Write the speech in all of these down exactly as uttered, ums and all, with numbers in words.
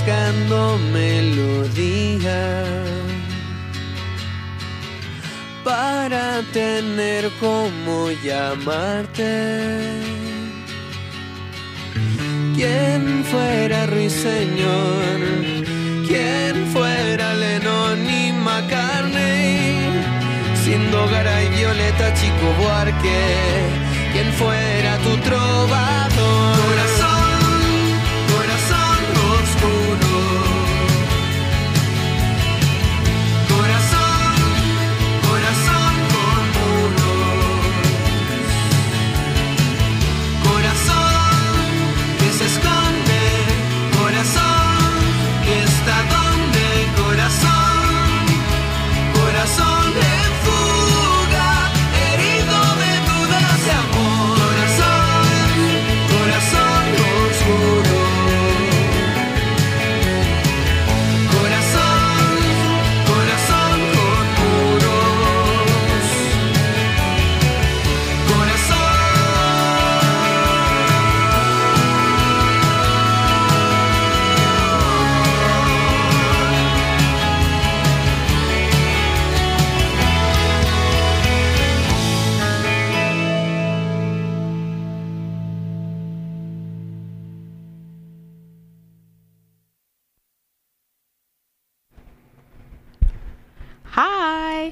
buscando melodía para tener como llamarte. ¿Quién fuera Ruiseñor? ¿Quién fuera Lennon y McCartney? Siendo Garay, Violeta, Chico Buarque. ¿Quién fuera tu trovador? Corazón, corazón oscuro. Corazón, corazón con muros. Corazón que se esconde. Corazón que está donde. Corazón, corazón de fuga, herido de dudas de amor. Corazón, corazón oscuro. Corazón, corazón con muros. Corazón. Hi.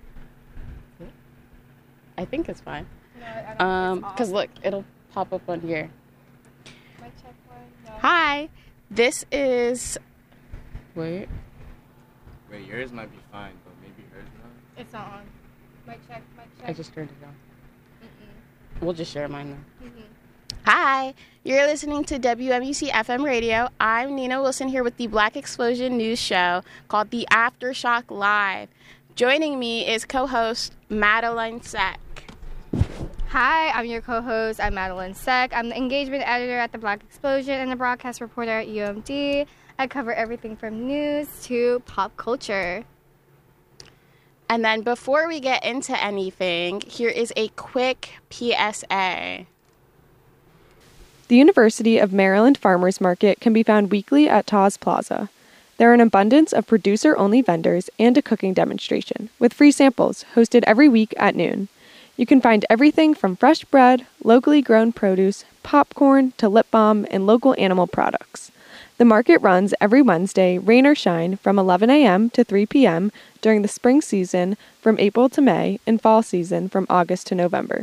I think it's fine. No, I don't Um, think it's because off. look, it'll pop up on here. My check one. No. Hi. This is. Wait. Wait, yours might be fine, but maybe hers not. It's not on. My check. My check. I just turned it on. Mm-mm. We'll just share mine now. Mm-hmm. Hi. You're listening to W M U C F M Radio. I'm Nina Wilson here with the Black Explosion News Show called The Aftershock Live. Joining me is co-host Madeline Seck. Hi, I'm your co-host. I'm Madeline Seck. I'm the engagement editor at the Black Explosion and the broadcast reporter at U M D. I cover everything from news to pop culture. And then before we get into anything, here is a quick P S A. The University of Maryland Farmers Market can be found weekly at Taz Plaza. There are an abundance of producer-only vendors and a cooking demonstration, with free samples hosted every week at noon. You can find everything from fresh bread, locally grown produce, popcorn, to lip balm, and local animal products. The market runs every Wednesday, rain or shine, from eleven a.m. to three p.m. during the spring season from April to May, and fall season from August to November.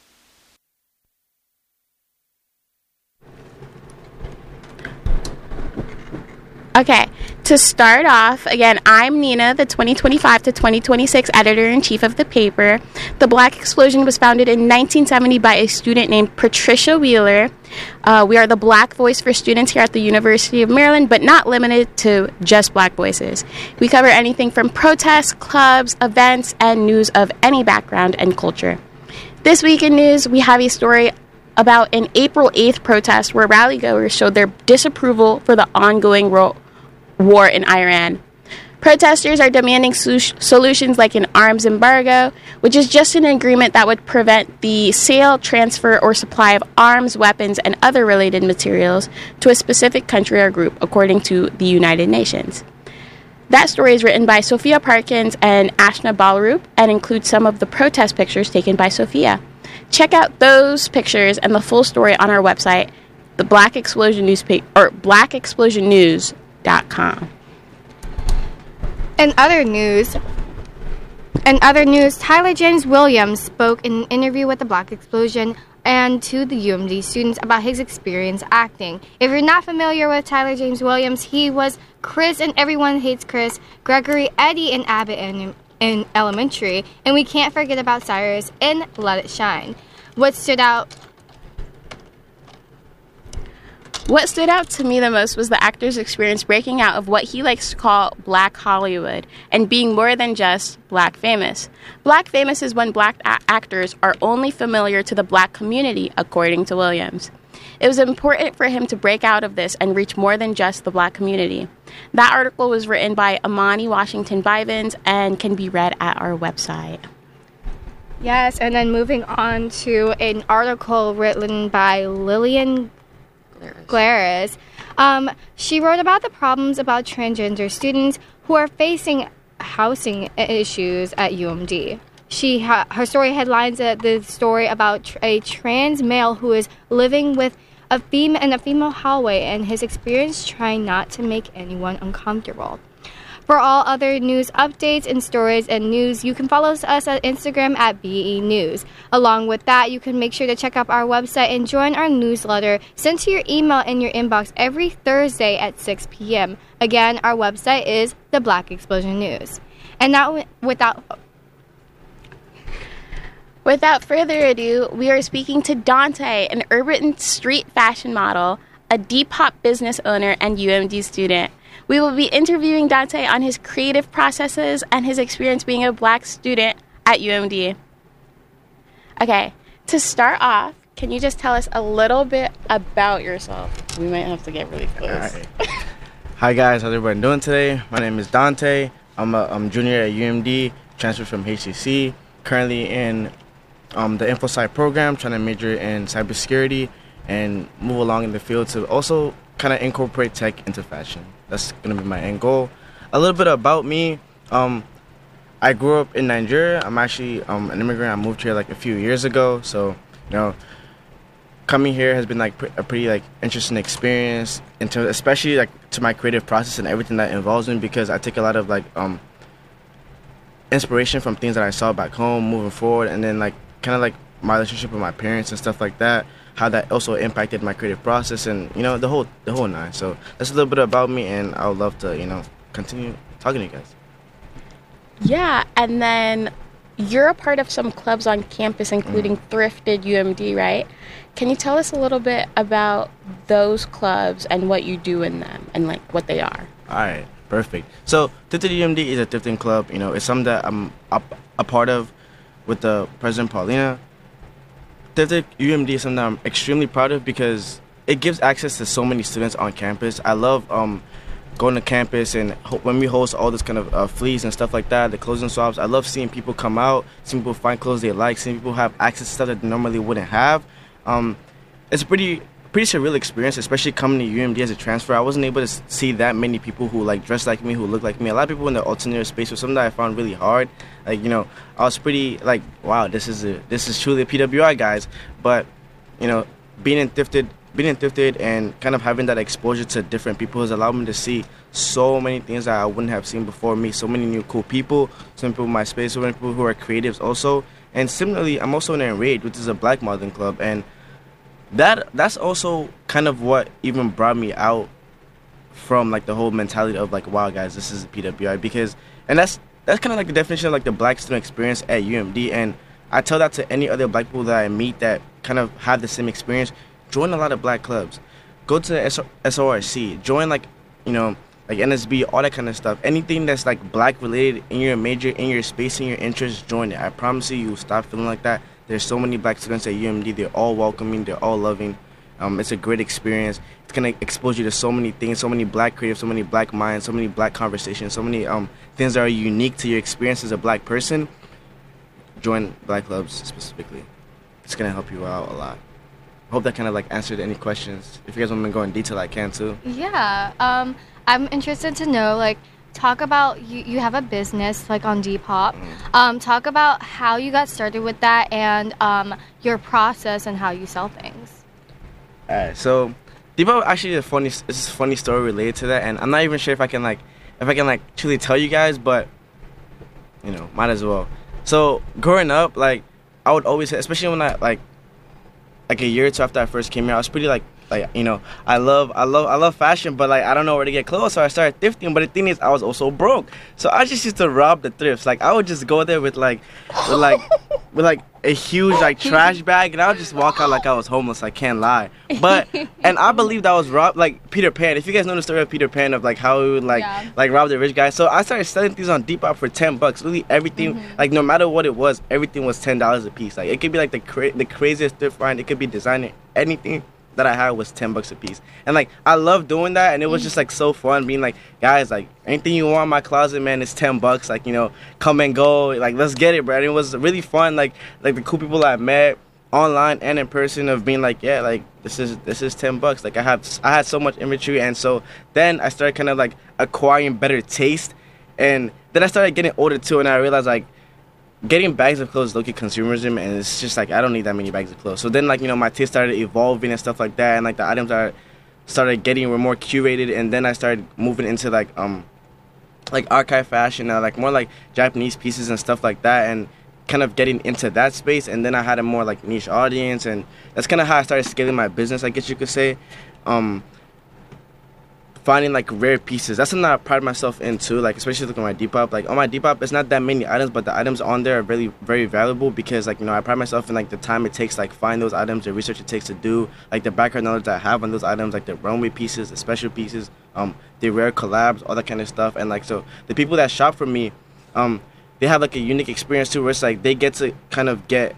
Okay, to start off, again, I'm Nina, the twenty twenty-five to twenty twenty-six editor-in-chief of the paper. The Black Explosion was founded in nineteen seventy by a student named Patricia Wheeler. Uh, we are the black voice for students here at the University of Maryland, but not limited to just black voices. We cover anything from protests, clubs, events, and news of any background and culture. This week in news, we have a story about an April eighth protest where rallygoers showed their disapproval for the ongoing ro- war in Iran. Protesters are demanding su- solutions like an arms embargo, which is just an agreement that would prevent the sale, transfer, or supply of arms, weapons, and other related materials to a specific country or group, according to the United Nations. That story is written by Sophia Parkins and Ashna Balrup and includes some of the protest pictures taken by Sophia. Check out those pictures and the full story on our website, the Black Explosion newspaper or black explosion news dot com. In other news, in other news, Tyler James Williams spoke in an interview with the Black Explosion and to the U M D students about his experience acting. If you're not familiar with Tyler James Williams, he was Chris in Everyone Hates Chris, Gregory Eddie in Abbott and in Elementary, and we can't forget about Cyrus in Let It Shine. What stood out What stood out to me the most was the actor's experience breaking out of what he likes to call Black Hollywood and being more than just Black famous. Black famous is when Black a- actors are only familiar to the Black community, according to Williams. It was important for him to break out of this and reach more than just the Black community. That article was written by Amani Washington Bivens and can be read at our website. Yes, and then moving on to an article written by Lillian Glaris. Um, she wrote about the problems about transgender students who are facing housing issues at U M D. She ha- her story headlines uh, the story about tr- a trans male who is living with a fem- in a female hallway and his experience trying not to make anyone uncomfortable. For all other news updates and stories and news, you can follow us on Instagram at B E News. Along with that, you can make sure to check out our website and join our newsletter sent to your email in your inbox every Thursday at six p.m. Again, our website is the Black Explosion News. And now, without Without further ado, we are speaking to Dante, an urban street fashion model, a Depop business owner, and U M D student. We will be interviewing Dante on his creative processes and his experience being a black student at U M D. Okay, to start off, can you just tell us a little bit about yourself? We might have to get really close. All right. Hi guys, how's everybody doing today? My name is Dante. I'm a I'm junior at U M D, transferred from H C C. Currently in um, the InfoSci program, trying to major in cybersecurity and move along in the field to also kind of incorporate tech into fashion. That's going to be my end goal. A little bit about me. Um, I grew up in Nigeria. I'm actually um, an immigrant. I moved here like a few years ago. So, you know, coming here has been like pr- a pretty like interesting experience, into especially like to my creative process and everything that involves me, because I take a lot of like um, inspiration from things that I saw back home moving forward, and then like kind of like my relationship with my parents and stuff like that, how that also impacted my creative process, and you know the whole the whole nine. So that's a little bit about me, and I would love to you know continue talking to you guys. Yeah, and then you're a part of some clubs on campus, including mm. Thrifted U M D, right? Can you tell us a little bit about those clubs and what you do in them and like what they are? All right, perfect. So Thrifted U M D is a thrifting club. You know, it's something that I'm a, a part of with the President Paulina. Thrifted U M D is something that I'm extremely proud of because it gives access to so many students on campus. I love um, going to campus and ho- when we host all this kind of uh, fleas and stuff like that, the clothing swaps. I love seeing people come out, seeing people find clothes they like, seeing people have access to stuff that they normally wouldn't have. Um, it's a pretty pretty surreal experience, especially coming to U M D as a transfer. I wasn't able to s- see that many people who like dress like me, who look like me. A lot of people in the alternative space was something that I found really hard. Like, you know, I was pretty like, wow, this is a, this is truly a P W I, guys. But, you know, being in Thrifted, being in Thrifted and kind of having that exposure to different people has allowed me to see so many things that I wouldn't have seen before me. So many new cool people, some people in my space, so many people who are creatives also. And similarly, I'm also in Enraged, which is a black modeling club, and that that's also kind of what even brought me out from like the whole mentality of like, wow, guys, this is P W I, because and that's that's kind of like the definition of like the black student experience at U M D. And I tell that to any other black people that I meet that kind of have the same experience. Join a lot of black clubs, go to the S O R C, join like you know like N S B, all that kind of stuff. Anything that's like black related in your major, in your space, in your interest, join it. I promise you, you'll stop feeling like that. There's so many black students at U M D. They're all welcoming. They're all loving. Um, it's a great experience. It's going to expose you to so many things, so many black creatives, so many black minds, so many black conversations, so many um, things that are unique to your experience as a black person. Join black clubs specifically. It's going to help you out a lot. I hope that kind of like answered any questions. If you guys want me to go in detail, I can too. Yeah, um, I'm interested to know, like, talk about, you, you have a business, like, on Depop. Mm. Um, talk about how you got started with that and um, your process and how you sell things. All right, so Depop actually is a funny, it's a funny story related to that, and I'm not even sure if I can, like, if I can, like, truly tell you guys, but, you know, might as well. So, growing up, like, I would always, especially when I, like, like a year or two after I first came here, I was pretty like, like you know, I love, I love, I love fashion, but like I don't know where to get clothes, so I started thrifting. But the thing is, I was also broke, so I just used to rob the thrifts. Like I would just go there with like, with like, with like a huge like trash bag, and I would just walk out like I was homeless. I can't lie, but and I believed I was robbed like Peter Pan. If you guys know the story of Peter Pan of like how he would like Yeah. like rob the rich guy, so I started selling things on Depop for ten bucks. Really, everything Mm-hmm. like no matter what it was, everything was ten dollars a piece. Like it could be like the cra- the craziest thrift find. It could be designer. Anything that I had was ten bucks a piece, and like I love doing that, and it was just like so fun being like, guys, like anything you want in my closet, man, it's ten bucks. Like you know, come and go, like let's get it, bro. And it was really fun. Like like the cool people I met, online and in person of being like, yeah, like this is this is ten bucks. Like I have I had so much inventory, and so then I started kind of like acquiring better taste, and then I started getting older too, and I realized like getting bags of clothes is low-key consumerism, and it's just like I don't need that many bags of clothes. So then like, you know, my taste started evolving and stuff like that, and like the items that started getting were more curated, and then I started moving into like um like archive fashion, uh, like more like Japanese pieces and stuff like that, and kind of getting into that space. And then I had a more like niche audience, and that's kind of how I started scaling my business, I guess you could say. Um, finding like rare pieces, that's something that I pride myself in too, like especially looking at my Depop. Like on my Depop, it's not that many items, but the items on there are really very valuable because like, you know, I pride myself in like the time it takes like find those items, the research it takes to do, like the background knowledge that I have on those items, like the runway pieces, the special pieces, um the rare collabs, all that kind of stuff. And like, so the people that shop from me, um they have like a unique experience too, where it's like they get to kind of get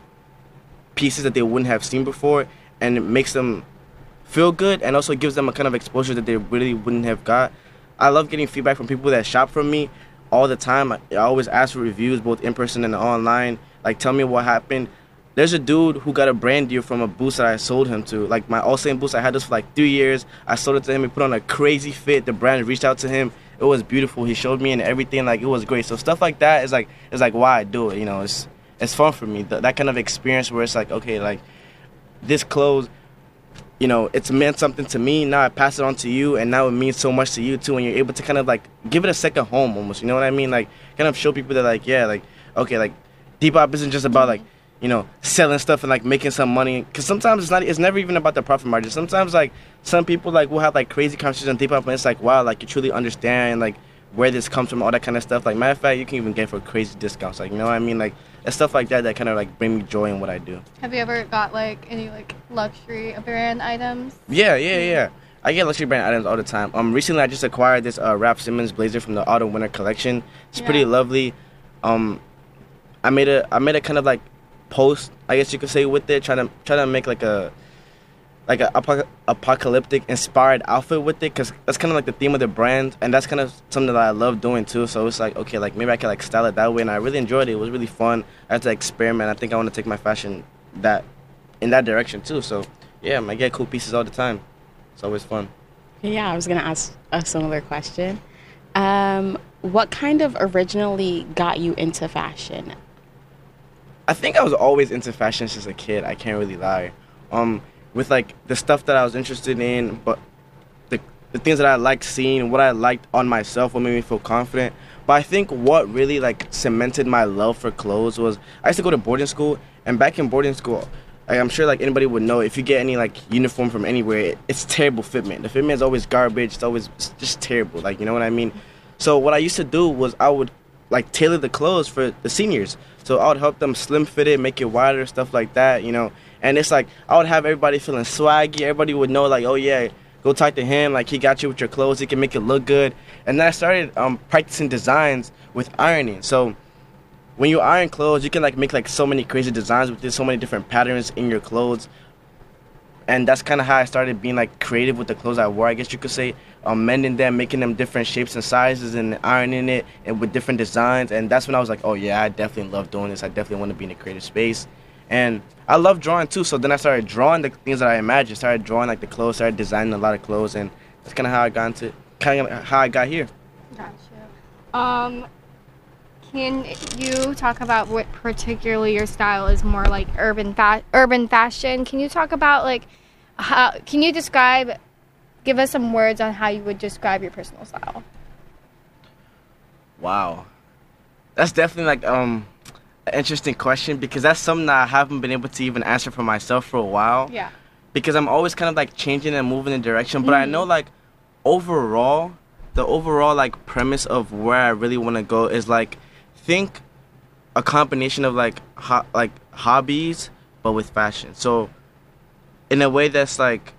pieces that they wouldn't have seen before, and it makes them feel good, and also gives them a kind of exposure that they really wouldn't have got. I love getting feedback from people that shop from me all the time. I, I always ask for reviews, both in person and online. Like, tell me what happened. There's a dude who got a brand deal from a boost that I sold him to. Like, my All Saint boost, I had this for like three years. I sold it to him. He put on a crazy fit. The brand reached out to him. It was beautiful. He showed me and everything. Like, it was great. So stuff like that is like, is like why I do it. You know, it's it's fun for me. Th- that kind of experience where it's like, okay, like this clothes, you know, it's meant something to me. Now I pass it on to you, and now it means so much to you too. And you're able to kind of like give it a second home almost. You know what I mean? Like, kind of show people that like, yeah, like, okay, like Depop isn't just about like, you know, selling stuff and like making some money. Because sometimes it's not, it's never even about the profit margin. Sometimes like some people like will have like crazy conversations on Depop, and it's like, wow, like you truly understand like where this comes from, all that kind of stuff. Like, matter of fact, you can even get for crazy discounts. Like, you know what I mean? Like, it's stuff like that that kind of like bring me joy in what I do. Have you ever got like any like luxury brand items? Yeah, yeah, yeah. I get luxury brand items all the time. Um, recently I just acquired this uh, Raf Simons blazer from the Autumn Winter collection. It's Yeah. pretty lovely. Um, I made a I made a kind of like post, I guess you could say, with it, trying to try to make like a like a apoc- apocalyptic inspired outfit with it, because that's kind of like the theme of the brand, and that's kind of something that I love doing too. So it's like, okay, like maybe I could like style it that way, and I really enjoyed it. It was really fun. I had to experiment. I think I want to take my fashion that in that direction too. So yeah, I get cool pieces all the time. It's always fun. Yeah, I was going to ask a similar question. Um, what kind of originally got you into fashion? I think I was always into fashion since a kid. I can't really lie. Um, with like the stuff that I was interested in, but the the things that I liked seeing, what I liked on myself, what made me feel confident. But I think what really like cemented my love for clothes was I used to go to boarding school, and back in boarding school, like, I'm sure like anybody would know, if you get any like uniform from anywhere, it, it's terrible fitment. The fitment is always garbage. It's always it's just terrible. Like, you know what I mean? So what I used to do was I would like tailor the clothes for the seniors. So I would help them slim fit it, make it wider, stuff like that, you know. And it's like I would have everybody feeling swaggy. Everybody would know like, oh yeah, go talk to him. Like, he got you with your clothes. He can make it look good. And then I started um, practicing designs with ironing. So when you iron clothes, you can like make like so many crazy designs with this, so many different patterns in your clothes. And that's kind of how I started being like creative with the clothes I wore, I guess you could say. Um, mending them, making them different shapes and sizes, and ironing it and with different designs. And that's when I was like, oh yeah, I definitely love doing this. I definitely want to be in a creative space. And I love drawing too, so then I started drawing the things that I imagined. Started drawing like the clothes, started designing a lot of clothes, and that's kind of how I got into, kind of how I got here. Gotcha. Um, can you talk about what particularly your style is more like urban fa- urban fashion? Can you talk about like how? Can you describe? Give us some words on how you would describe your personal style. Wow, that's definitely like um. an interesting question, because that's something that I haven't been able to even answer for myself for a while. Yeah. Because I'm always kind of like changing and moving in direction, but mm. I know like overall, the overall like premise of where I really want to go is like think a combination of like ho- like hobbies but with fashion. So in a way that's like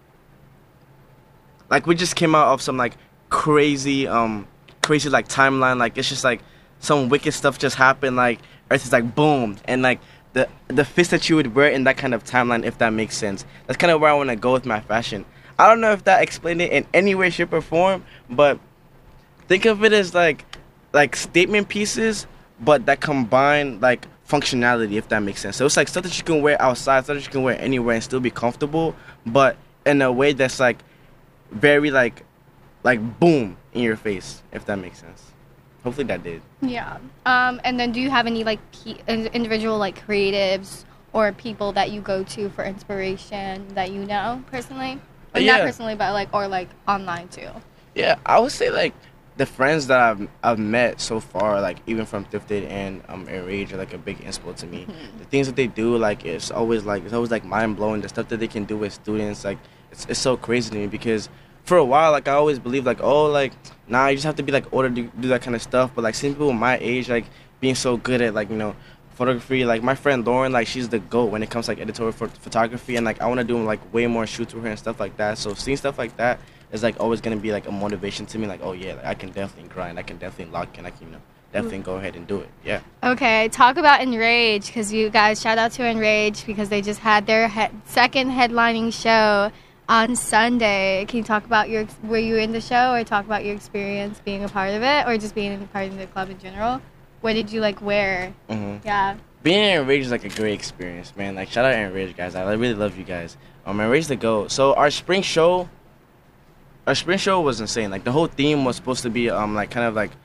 like we just came out of some like crazy um crazy like timeline, like it's just like some wicked stuff just happened, like Earth is like boom, and like the the fits that you would wear in that kind of timeline, if that makes sense. That's kind of where I want to go with my fashion. I don't know if that explained it in any way, shape, or form, but think of it as like like statement pieces, but that combine like functionality, if that makes sense. So it's like stuff that you can wear outside, stuff that you can wear anywhere and still be comfortable, but in a way that's like very like like boom in your face, if that makes sense. Hopefully that did. Yeah. Um, and then do you have any like pe- in- individual like creatives or people that you go to for inspiration that you know personally? Or Yeah. Not personally, but like or like online too. Yeah, I would say like the friends that I've I've met so far, like even from Thrifted and um Enrage, are like a big inspo to me. Mm-hmm. The things that they do, like it's always like it's always like mind blowing. The stuff that they can do with students, like it's it's so crazy to me because for a while, like I always believed like oh like nah you just have to be like older to do that kind of stuff. But like seeing people my age like being so good at like you know photography, like my friend Lauren, like she's the GOAT when it comes to like editorial pho- photography, and like I want to do like way more shoots with her and stuff like that. So seeing stuff like that is like always gonna be like a motivation to me. Like oh yeah, like, I can definitely grind, I can definitely lock in, I can you know definitely go ahead and do it. Yeah. Okay, talk about Enrage because you guys shout out to Enrage because they just had their he- second headlining show on Sunday. Can you talk about your ex- were you in the show or talk about your experience being a part of it or just being a part of the club in general? What did you like wear? Mm-hmm. Yeah. Being in Enrage is like a great experience, man. Like shout out Enrage guys, I really love you guys. Um, Enrage the GOAT. So our spring show, our spring show was insane. Like the whole theme was supposed to be um like kind of like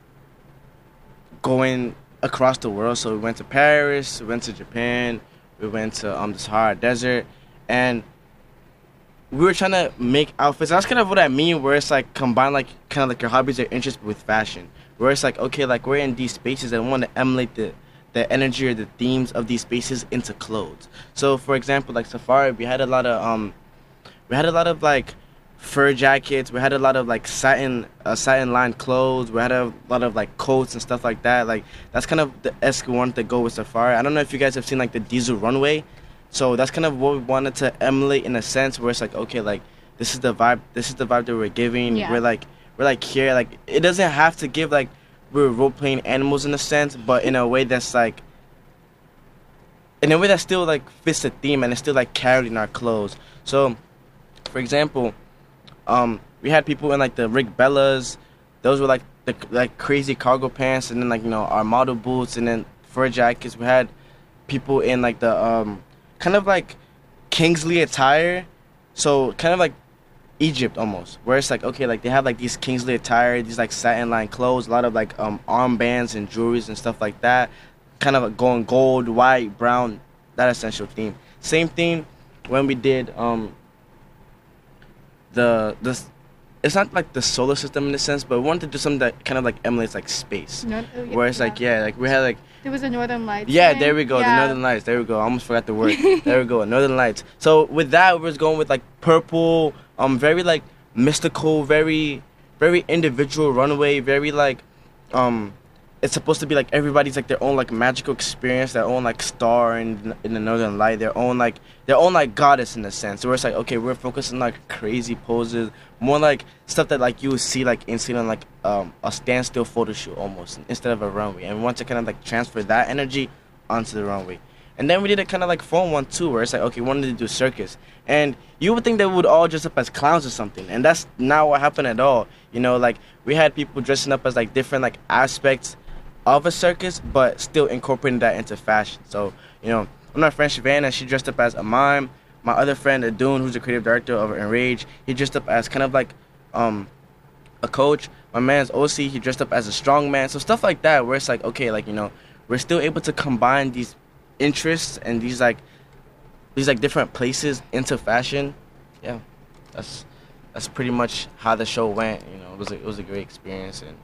going across the world. So we went to Paris, we went to Japan, we went to um the Sahara Desert, and we were trying to make outfits. That's kind of what I mean, where it's like combine like kind of like your hobbies or interests with fashion. Where it's like okay, like we're in these spaces and we want to emulate the the energy or the themes of these spaces into clothes. So for example, like Safari, we had a lot of um, we had a lot of like fur jackets. We had a lot of like satin uh, satin lined clothes. We had a lot of like coats and stuff like that. Like that's kind of the esque we wanted to go with Safari. I don't know if you guys have seen like the Diesel runway. So that's kind of what we wanted to emulate in a sense where it's like okay, like this is the vibe. This is the vibe that we're giving. Yeah. We're like we're like here. Like it doesn't have to give like we're role playing animals in a sense, but in a way that's like in a way that still like fits the theme and it's still like carried in our clothes. So, for example, um, we had people in like the Rick Bellas. Those were like the like crazy cargo pants, and then like you know our model boots, and then fur jackets. We had people in like the um kind of like Kingsley attire, so kind of like Egypt almost, where it's like okay, like they have like these Kingsley attire, these like satin lined clothes, a lot of like um armbands and jewelries and stuff like that, kind of like going gold, white, brown, that essential theme. Same thing when we did um the the it's not like the solar system in a sense, but we wanted to do something that kind of like emulates like space, No, oh, yeah, where it's like yeah, like we had like There was a Northern Lights. yeah, thing. there we go. Yeah. The Northern Lights. There we go. I almost forgot the word. There we go. Northern Lights. So with that, we was going with like purple, um, very like mystical, very, very individual runway. Very like, um, it's supposed to be like everybody's like their own like magical experience, their own like star in in the Northern Light, their own like their own like goddess in a sense. So where it's like okay, we're focusing on like crazy poses, more like stuff that like you would see like inside on like um a standstill photo shoot almost instead of a runway, and we want to kind of like transfer that energy onto the runway. And then we did a kind of like fun one too, where it's like okay, we wanted to do circus, and you would think they would all dress up as clowns or something, and that's not what happened at all. You know, like we had people dressing up as like different like aspects of a circus, but still incorporating that into fashion. So, you know, I'm my friend Shavannah, she dressed up as a mime. My other friend Adun, who's the creative director of Enrage, he dressed up as kind of like um a coach. My man's O C, he dressed up as a strongman. So stuff like that, where it's like, okay, like, you know, we're still able to combine these interests and these like these like different places into fashion. Yeah, that's that's pretty much how the show went. You know, it was a, it was a great experience, and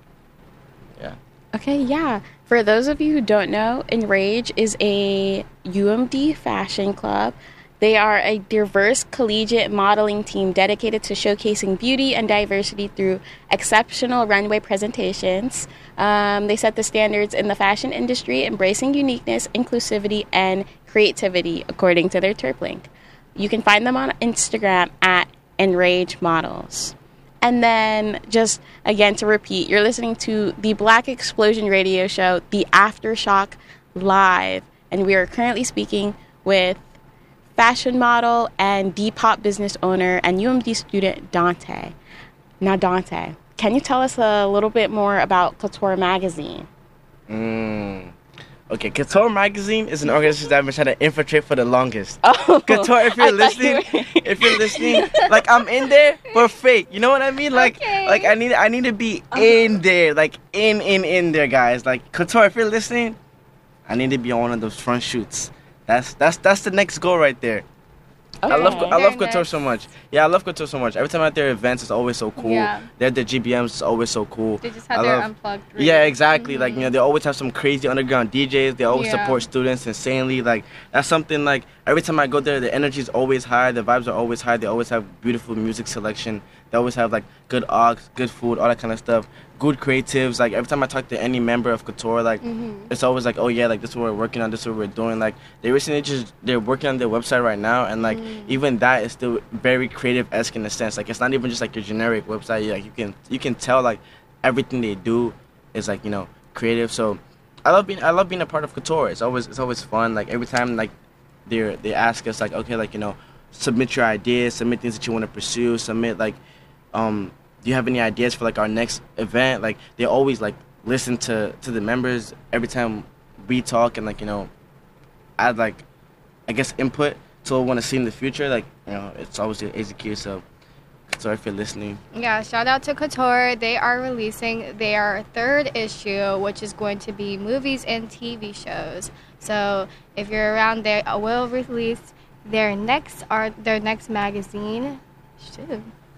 yeah. Okay, yeah. For those of you who don't know, Enrage is a U M D fashion club. They are a diverse collegiate modeling team dedicated to showcasing beauty and diversity through exceptional runway presentations. Um, they set the standards in the fashion industry, embracing uniqueness, inclusivity, and creativity, according to their Terp link. You can find them on Instagram at Enrage Models. And then, just again to repeat, you're listening to the Black Explosion radio show, The Aftershock Live. And we are currently speaking with fashion model and Depop business owner and U M D student Dante. Now, Dante, can you tell us a little bit more about Couture Magazine? Mm. Okay, Couture Magazine is an organization that I've been trying to infiltrate for the longest. Oh, Couture, if I you're thought you listening, were- if you're listening, like I'm in there, but fake. You know what I mean? Like, Okay. like I need, I need to be in there, like in, in, in there, guys. Like Couture, if you're listening, I need to be on one of those front shoots. That's, that's, that's the next goal right there. I love, I love Very Couture nice. so much. Yeah, I love Couture so much. Every time I'm at their events, it's always so cool. Yeah. They're at the G B Ms, it's always so cool. They just had I their love- unplugged. Yeah, radio. exactly. Like, you know, they always have some crazy underground D Js. They always Yeah. support students insanely. Like, that's something, like, every time I go there, the energy is always high. The vibes are always high. They always have beautiful music selection. They always have, like, good aux, good food, all that kind of stuff. Good creatives. Like, every time I talk to any member of Couture, like, Mm-hmm. it's always like, oh, yeah, like, this is what we're working on. This is what we're doing. Like, they recently just, they're working on their website right now. And, like, Mm. even that is still very creative-esque in a sense. Like, it's not even just, like, your generic website. Like, you can, you can tell, like, everything they do is like, you know, creative. So I love being I love being a part of Couture. It's always it's always fun. Like every time like they they ask us like, okay, like, you know, submit your ideas, submit things that you want to pursue, submit like um do you have any ideas for like our next event? Like they always like listen to to the members every time we talk and like, you know, add like I guess input to what we want to see in the future. Like, you know, it's always execute. So Couture, if you're listening. Yeah, shout out to Couture. They are releasing their third issue, which is going to be movies and T V shows. So if you're around, they will release their next art, their next magazine. Shoot.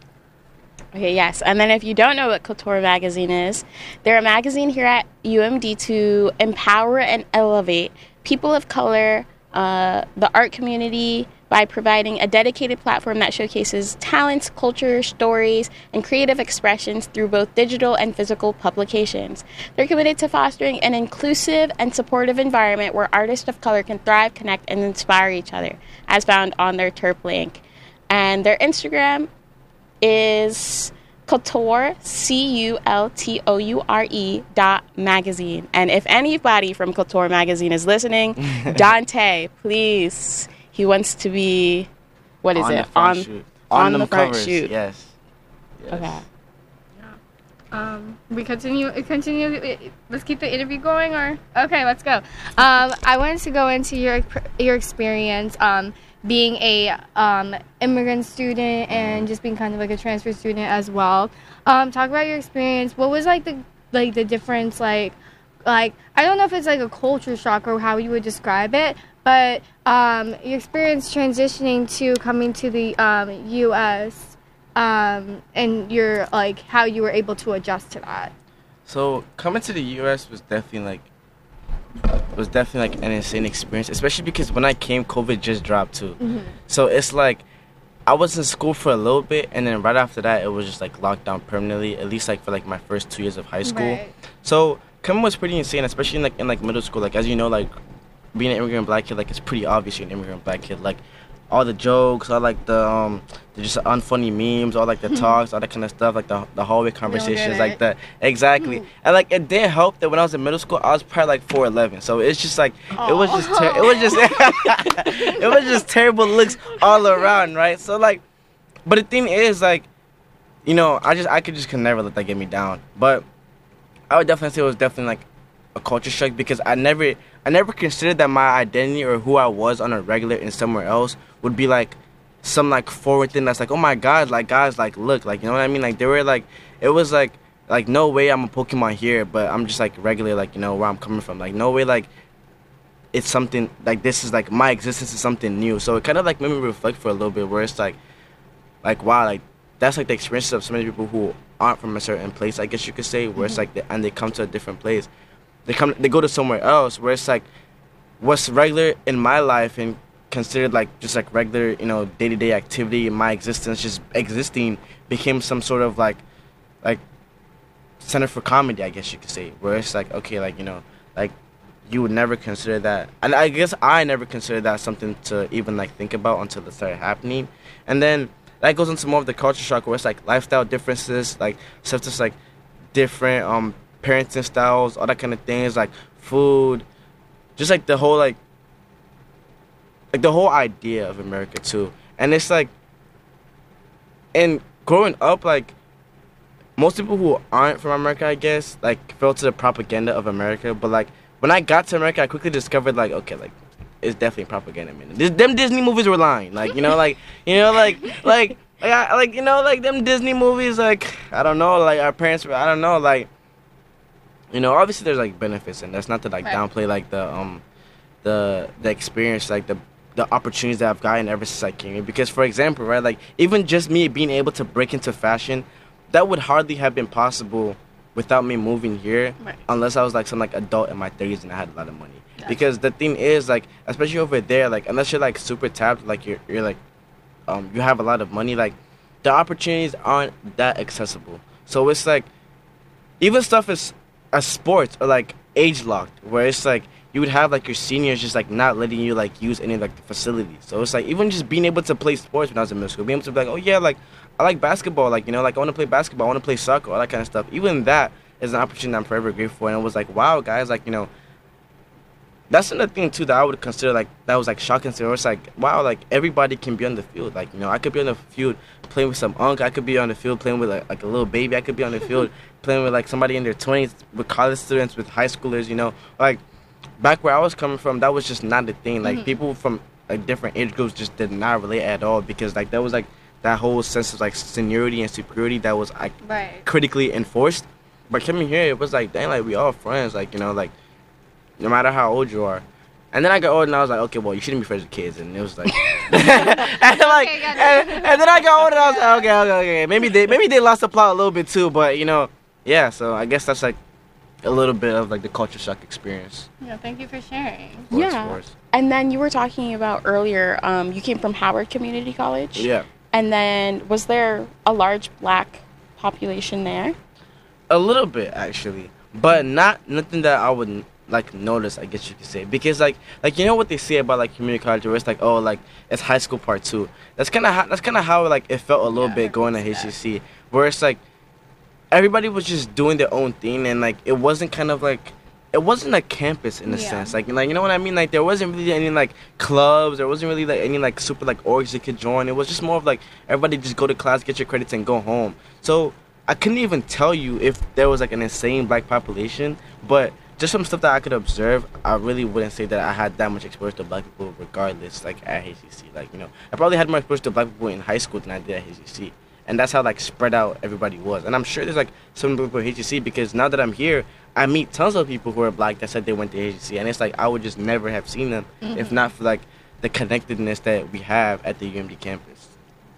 Okay, yes. And then if you don't know what Couture Magazine is, they're a magazine here at U M D to empower and elevate people of color, uh, the art community, by providing a dedicated platform that showcases talents, culture, stories, and creative expressions through both digital and physical publications. They're committed to fostering an inclusive and supportive environment where artists of color can thrive, connect, and inspire each other, as found on their Terp link. And their Instagram is Couture, C U L T O U R E dot magazine. And if anybody from Couture Magazine is listening, Dante, please, he wants to be, what is on it? The front on shoot. on them the front covers, shoot. Yes. Yes. Okay. Um, we continue. Continue. Let's keep the interview going, or okay, let's go. Um, I wanted to go into your your experience. Um, being a um, immigrant student and just being kind of like a transfer student as well. Um, talk about your experience. What was like the like the difference? Like, like I don't know if it's like a culture shock or how you would describe it, but um, your experience transitioning to coming to the um, U S Um, and your like how you were able to adjust to that. So coming to the U S was definitely like was definitely like an insane experience, especially because when I came, COVID just dropped too. Mm-hmm. So it's like I was in school for a little bit, and then right after that, it was just like locked down permanently. At least like for like my first two years of high school. Right. So coming was pretty insane, especially in like in like middle school. Like as you know, like being an immigrant black kid, like it's pretty obvious you're an immigrant black kid. Like all the jokes, all like the um, the just unfunny memes, all like the talks, all that kind of stuff, like the the hallway conversations, it. like that. Exactly, and like it didn't help that when I was in middle school, I was probably like four eleven. So it's just like it was just ter- it was just it was just terrible looks all around, right? So like, but the thing is like, you know, I just I could just could never let that get me down. But I would definitely say it was definitely like a culture shock because I never I never considered that my identity or who I was on a regular in somewhere else would be like some like forward thing that's like, oh my god, like guys, like look, like you know what I mean? Like they were like it was like like no way I'm a Pokemon here, but I'm just like regular, like you know where I'm coming from. Like no way like it's something like this is like my existence is something new. So it kind of like made me reflect for a little bit where it's like like wow, like that's like the experiences of so many people who aren't from a certain place, I guess you could say, where it's like they, and they come to a different place. They come, they go to somewhere else where it's like, what's regular in my life and considered like just like regular, you know, day to day activity in my existence, just existing, became some sort of like, like, center for comedy, I guess you could say. Where it's like, okay, like you know, like, you would never consider that, and I guess I never considered that something to even like think about until it started happening, and then that goes into more of the culture shock where it's like lifestyle differences, like stuff just like different, um. parenting styles, all that kind of things, like food, just like the whole like like the whole idea of America too. And it's like, and growing up, like most people who aren't from America, I guess, like fell to the propaganda of America. But like when I got to America, I quickly discovered like, okay, like it's definitely propaganda, man. This, them Disney movies were lying, like you know, like you know, like like like, I, like you know, like them Disney movies, like I don't know, like our parents, were, I don't know, like you know, obviously there's like benefits, and that's not to like Right. downplay like the um the the experience, like the the opportunities that I've gotten ever since I came here. Because for example, right, like even just me being able to break into fashion, that would hardly have been possible without me moving here, Right. unless I was like some like adult in my thirties and I had a lot of money. Gotcha. Because the thing is, like, especially over there, like, unless you're like super tapped, like you're you're like, um, you have a lot of money, like, the opportunities aren't that accessible. So it's like, even stuff as as sports or like age locked, where it's like you would have like your seniors just like not letting you like use any like the facilities. So it's like even just being able to play sports when I was in middle school, being able to be like, oh yeah, like I like basketball, like you know, like I want to play basketball, I want to play soccer, all that kind of stuff. Even that is an opportunity I'm forever grateful for. And it was like, wow, guys, like you know, that's another thing too that I would consider like that was like shocking to me. It's like, wow, like everybody can be on the field. Like you know, I could be on the field playing with some unk. I could be on the field playing with like, like a little baby. I could be on the field playing with like somebody in their twenties, with college students, with high schoolers. You know, like back where I was coming from, that was just not the thing. Like people from like different age groups just did not relate at all, because like there was like that whole sense of like seniority and superiority that was like Right. critically enforced. But coming here, it was like, dang, like we all friends, like you know, like no matter how old you are. And then I got old and I was like, okay, well, you shouldn't be friends with kids. And it was like, and like, Okay, got it. and, and then I got old and I was like, okay, okay, okay. Maybe they, maybe they lost the plot a little bit too, but you know, yeah. So I guess that's like a little bit of like the culture shock experience. Yeah, thank you for sharing. Of course, Yeah. of course. And then you were talking about earlier, um, you came from Howard Community College. Yeah, And then was there a large black population there? a little bit actually, but not nothing that I would like notice, I guess you could say, because like like you know what they say about like community college, where it's like, oh, like it's high school part two. That's kind of how that's kind of how like it felt a little Yeah, bit going to I H can C see C, where it's like everybody was just doing their own thing, and like it wasn't kind of like it wasn't a campus in a Yeah. sense, like like you know what I mean, like there wasn't really any like clubs, there wasn't really like any like super like orgs you could join. It was just more of like everybody just go to class, get your credits, and go home. So I couldn't even tell you if there was like an insane black population, but just some stuff that I could observe, I really wouldn't say that I had that much exposure to black people regardless, like at H C C. Like, you know, I probably had more exposure to black people in high school than I did at H C C. And that's how like spread out everybody was. And I'm sure there's like some people at H C C, because now that I'm here, I meet tons of people who are black that said they went to H C C. And it's like I would just never have seen them if not for like the connectedness that we have at the U M D campus.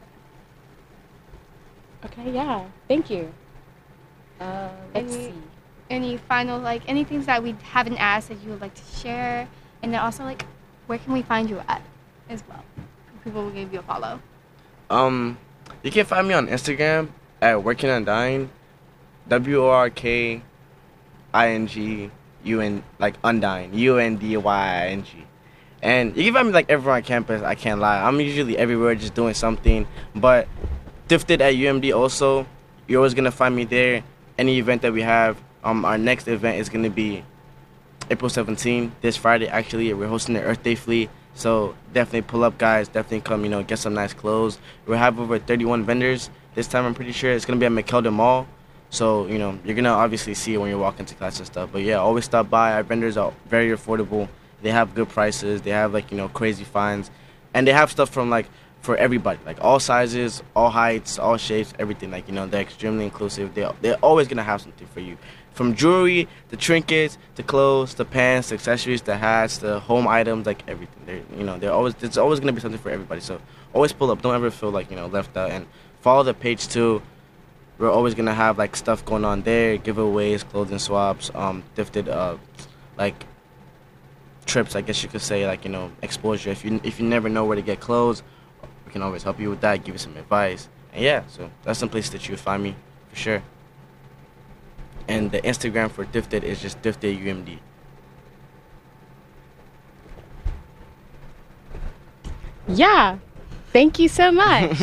Okay, yeah. Thank you. Uh, let's Any- see. Any final, like, any things that we haven't asked that you would like to share? And then also, like, where can we find you at as well? People will give you a follow. Um, you can find me on Instagram at Working on Dying, W O R K I N G U N, like Undying, U N D Y I N G. And you can find me like everywhere on campus, I can't lie. I'm usually everywhere just doing something. But Gifted at U M D also, you're always going to find me there. Any event that we have, um, our next event is going to be April seventeenth, this Friday actually. We're hosting the Earth Day Fleet. So definitely pull up, guys. Definitely come, you know, get some nice clothes. We'll have over thirty-one vendors this time. I'm pretty sure it's gonna be at McKeldin Mall. So you know, you're gonna obviously see it when you're walking to class and stuff. But yeah, always stop by. Our vendors are very affordable. They have good prices. They have like you know crazy finds, and they have stuff from like for everybody, like all sizes, all heights, all shapes, everything. Like you know, they're extremely inclusive. They they're always gonna have something for you. From jewelry, to trinkets, to clothes, to pants, to accessories, to hats, to home items, like everything. They're, you know, they're always there's always gonna be something for everybody. So always pull up. Don't ever feel like you know left out. And follow the page too. We're always gonna have like stuff going on there, giveaways, clothing swaps, um, gifted uh, like trips. I guess you could say like you know exposure. If you if you never know where to get clothes, we can always help you with that. Give you some advice. And yeah, so that's some place that you would find me for sure. And the Instagram for Gifted is just Gifted U M D. Yeah. Thank you so much.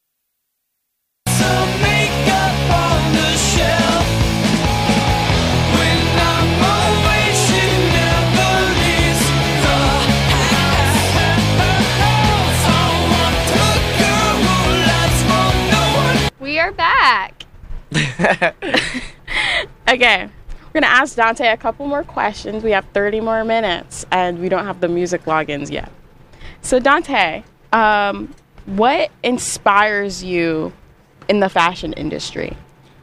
Some makeup on the shelf. we are back. Okay, we're gonna ask Dante a couple more questions. We have thirty more minutes, and we don't have the music logins yet. So Dante, um, what inspires you in the fashion industry?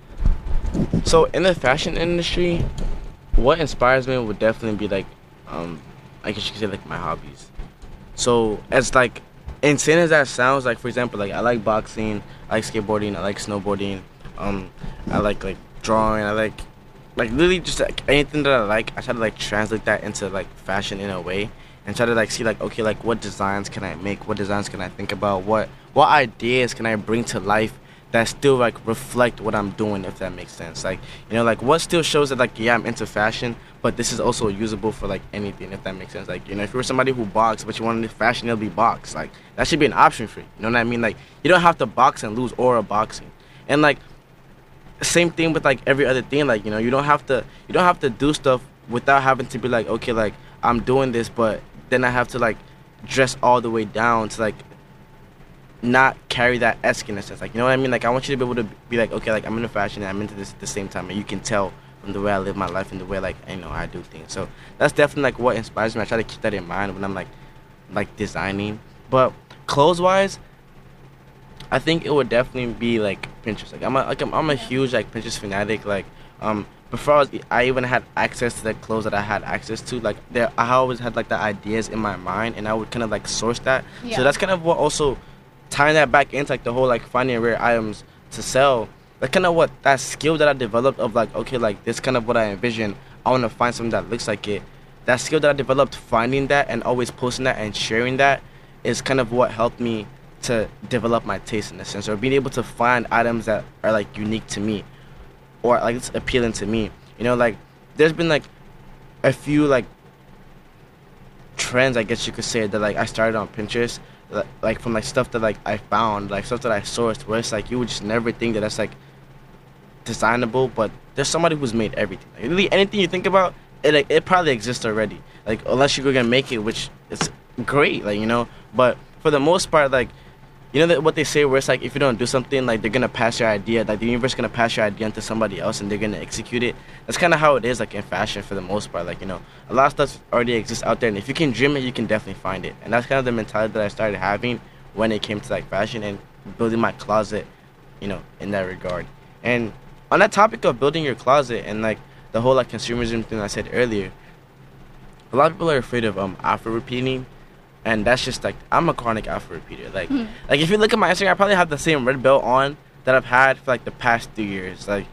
So in the fashion industry, what inspires me would definitely be like, um, I guess you could say like my hobbies. So as like insane as that sounds, like for example, like I like boxing, I like skateboarding, I like snowboarding, um, I like like drawing, I like like literally just like anything that I like. I try to like translate that into like fashion in a way, and try to like see like okay, like what designs can I make, what designs can I think about, what what ideas can I bring to life that still like reflect what I'm doing, if that makes sense. Like, you know, like what still shows that like yeah, I'm into fashion, but this is also usable for like anything, if that makes sense. Like, you know, if you were somebody who boxed but you wanted fashion, it'll be box. Like that should be an option for you. You know what I mean? Like you don't have to box and lose aura boxing. And like same thing with like every other thing. Like, you know, you don't have to you don't have to do stuff without having to be like, okay, like I'm doing this, but then I have to like dress all the way down to like not carry that esque in a sense. Like, you know what I mean? Like I want you to be able to be like, okay, like I'm into fashion and I'm into this at the same time, and you can tell from the way I live my life and the way like, you know, I do things. So that's definitely like what inspires me. I try to keep that in mind when I'm like like designing. But clothes wise, I think it would definitely be like Pinterest. Like I'm a like I'm, I'm a huge like Pinterest fanatic. Like um before I, was, I even had access to the clothes that I had access to. Like there, I always had like the ideas in my mind, and I would kind of like source that. Yeah. So that's kind of what also tying that back into like the whole like finding rare items to sell. That's kind of what that skill that I developed of like, okay, like this kind of what I envision. I want to find something that looks like it. That skill that I developed finding that and always posting that and sharing that is kind of what helped me to develop my taste in a sense, or being able to find items that are like unique to me or like it's appealing to me. You know, like there's been like a few like trends, I guess you could say, that like I started on Pinterest, like from like stuff that like I found, like stuff that I sourced, where it's like you would just never think that that's like designable, but there's somebody who's made everything. Like, really anything you think about, it like it probably exists already. Like unless you're gonna make it, which is great, like, you know. But for the most part, like, you know that what they say, where it's like if you don't do something, like they're gonna pass your idea, like the universe is gonna pass your idea to somebody else and they're gonna execute it. That's kind of how it is, like in fashion for the most part. Like, you know, a lot of stuff already exists out there, and if you can dream it, you can definitely find it. And that's kind of the mentality that I started having when it came to like fashion and building my closet, you know, in that regard. And on that topic of building your closet and like the whole like consumerism thing I said earlier, a lot of people are afraid of um afro repeating. And that's just like, I'm a chronic alpha repeater. Like, mm. like if you look at my Instagram, I probably have the same red belt on that I've had for like the past three years. Like,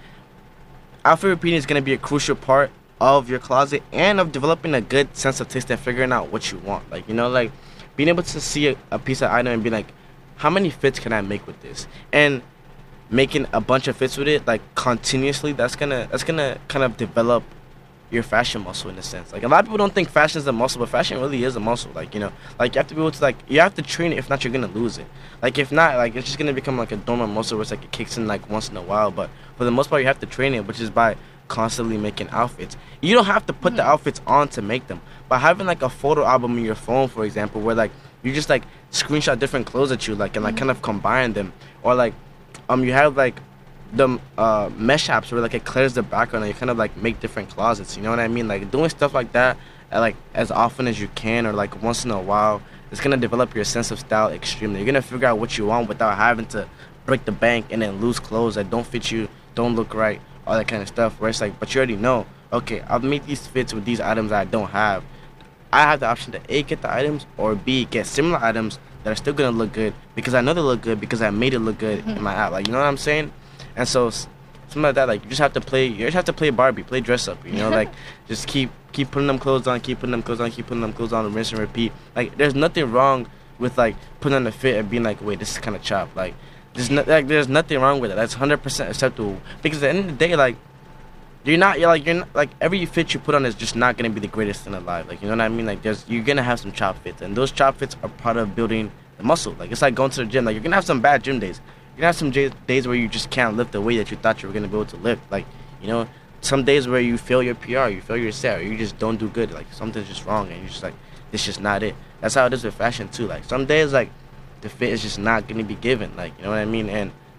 alpha repeating is gonna be a crucial part of your closet and of developing a good sense of taste and figuring out what you want. Like, you know, like being able to see a, a piece of item and be like, how many fits can I make with this? And making a bunch of fits with it, like continuously, that's gonna that's gonna kind of develop your fashion muscle in a sense. Like a lot of people don't think fashion is a muscle, but fashion really is a muscle. Like, you know, like you have to be able to like you have to train it. If not, you're gonna lose it. Like if not, like it's just gonna become like a dormant muscle where it's like it kicks in like once in a while. But for the most part, you have to train it, which is by constantly making outfits. You don't have to put mm-hmm. the outfits on to make them. By having like a photo album in your phone, for example, where like you just like screenshot different clothes that you like and like mm-hmm. kind of combine them, or like um you have like the uh, mesh apps where like it clears the background and you kind of like make different closets, you know what I mean? Like doing stuff like that uh, like as often as you can, or like once in a while, it's gonna develop your sense of style extremely. You're gonna figure out what you want without having to break the bank and then lose clothes that don't fit you, don't look right, all that kind of stuff, where it's like, but you already know, okay, I'll make these fits with these items that I don't have. I have the option to A, get the items, or B, get similar items that are still gonna look good because I know they look good because I made it look good mm-hmm. in my app. Like, you know what I'm saying? And so something like that, like you just have to play. You just have to play Barbie, play dress up. You know, like just keep keep putting them clothes on, keep putting them clothes on, keep putting them clothes on, rinse and repeat. Like there's nothing wrong with like putting on the fit and being like, wait, this is kind of chopped. Like there's no, like there's nothing wrong with it. That's one hundred percent acceptable because at the end of the day, like you're not you're like you're not, like every fit you put on is just not gonna be the greatest thing alive. Like, you know what I mean? Like there's you're gonna have some chop fits, and those chop fits are part of building the muscle. Like it's like going to the gym. Like you're gonna have some bad gym days. You're gonna have some j- days where you just can't lift the weight that you thought you were gonna be able to lift. Like, you know, some days where you fail your P R, you fail your set, or you just don't do good. Like something's just wrong, and you're just like, this is just not it. That's how it is with fashion too. Like some days, like the fit is just not gonna be given. Like, you know what I mean? And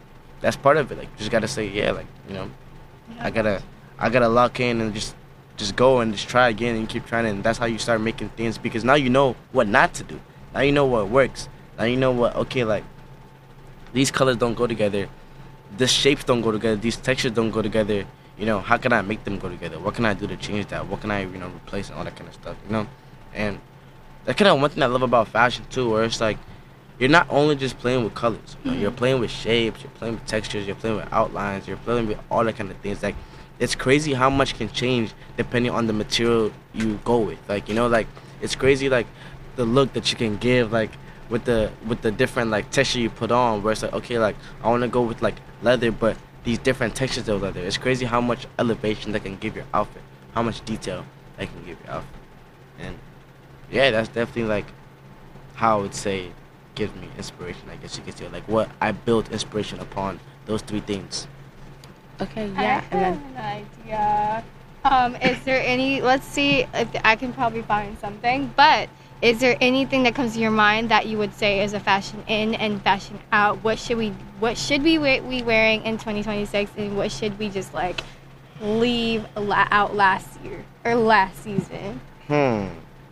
that's part of it. Like, you just gotta say, yeah, like, you know, I gotta, I gotta lock in and just, just go and just try again and keep trying. And that's how you start making things, because now you know what not to do. Now you know what works. Now you know what, okay, like, these colors don't go together. The shapes don't go together. These textures don't go together. You know, how can I make them go together? What can I do to change that? What can I, you know, replace and all that kind of stuff, you know? And that's kind of one thing I love about fashion, too, where it's like, you're not only just playing with colors. You know? You're playing with shapes. You're playing with textures. You're playing with outlines. You're playing with all that kind of things. Like, it's crazy how much can change depending on the material you go with. Like, you know, like, it's crazy, like, the look that you can give, like, with the with the different, like, texture you put on, where it's like, okay, like, I want to go with, like, leather, but these different textures of leather. It's crazy how much elevation that can give your outfit, how much detail that can give your outfit. And, yeah, that's definitely, like, how I would say gives me inspiration, I guess you could say. Like, what I built inspiration upon, those three things. Okay, I yeah, have and then an idea. Um, is there any? Let's see if I can probably find something. But is there anything that comes to your mind that you would say is a fashion in and fashion out? What should we? What should we we we wearing in twenty twenty-six, and what should we just like leave la- out last year or last season? Hmm.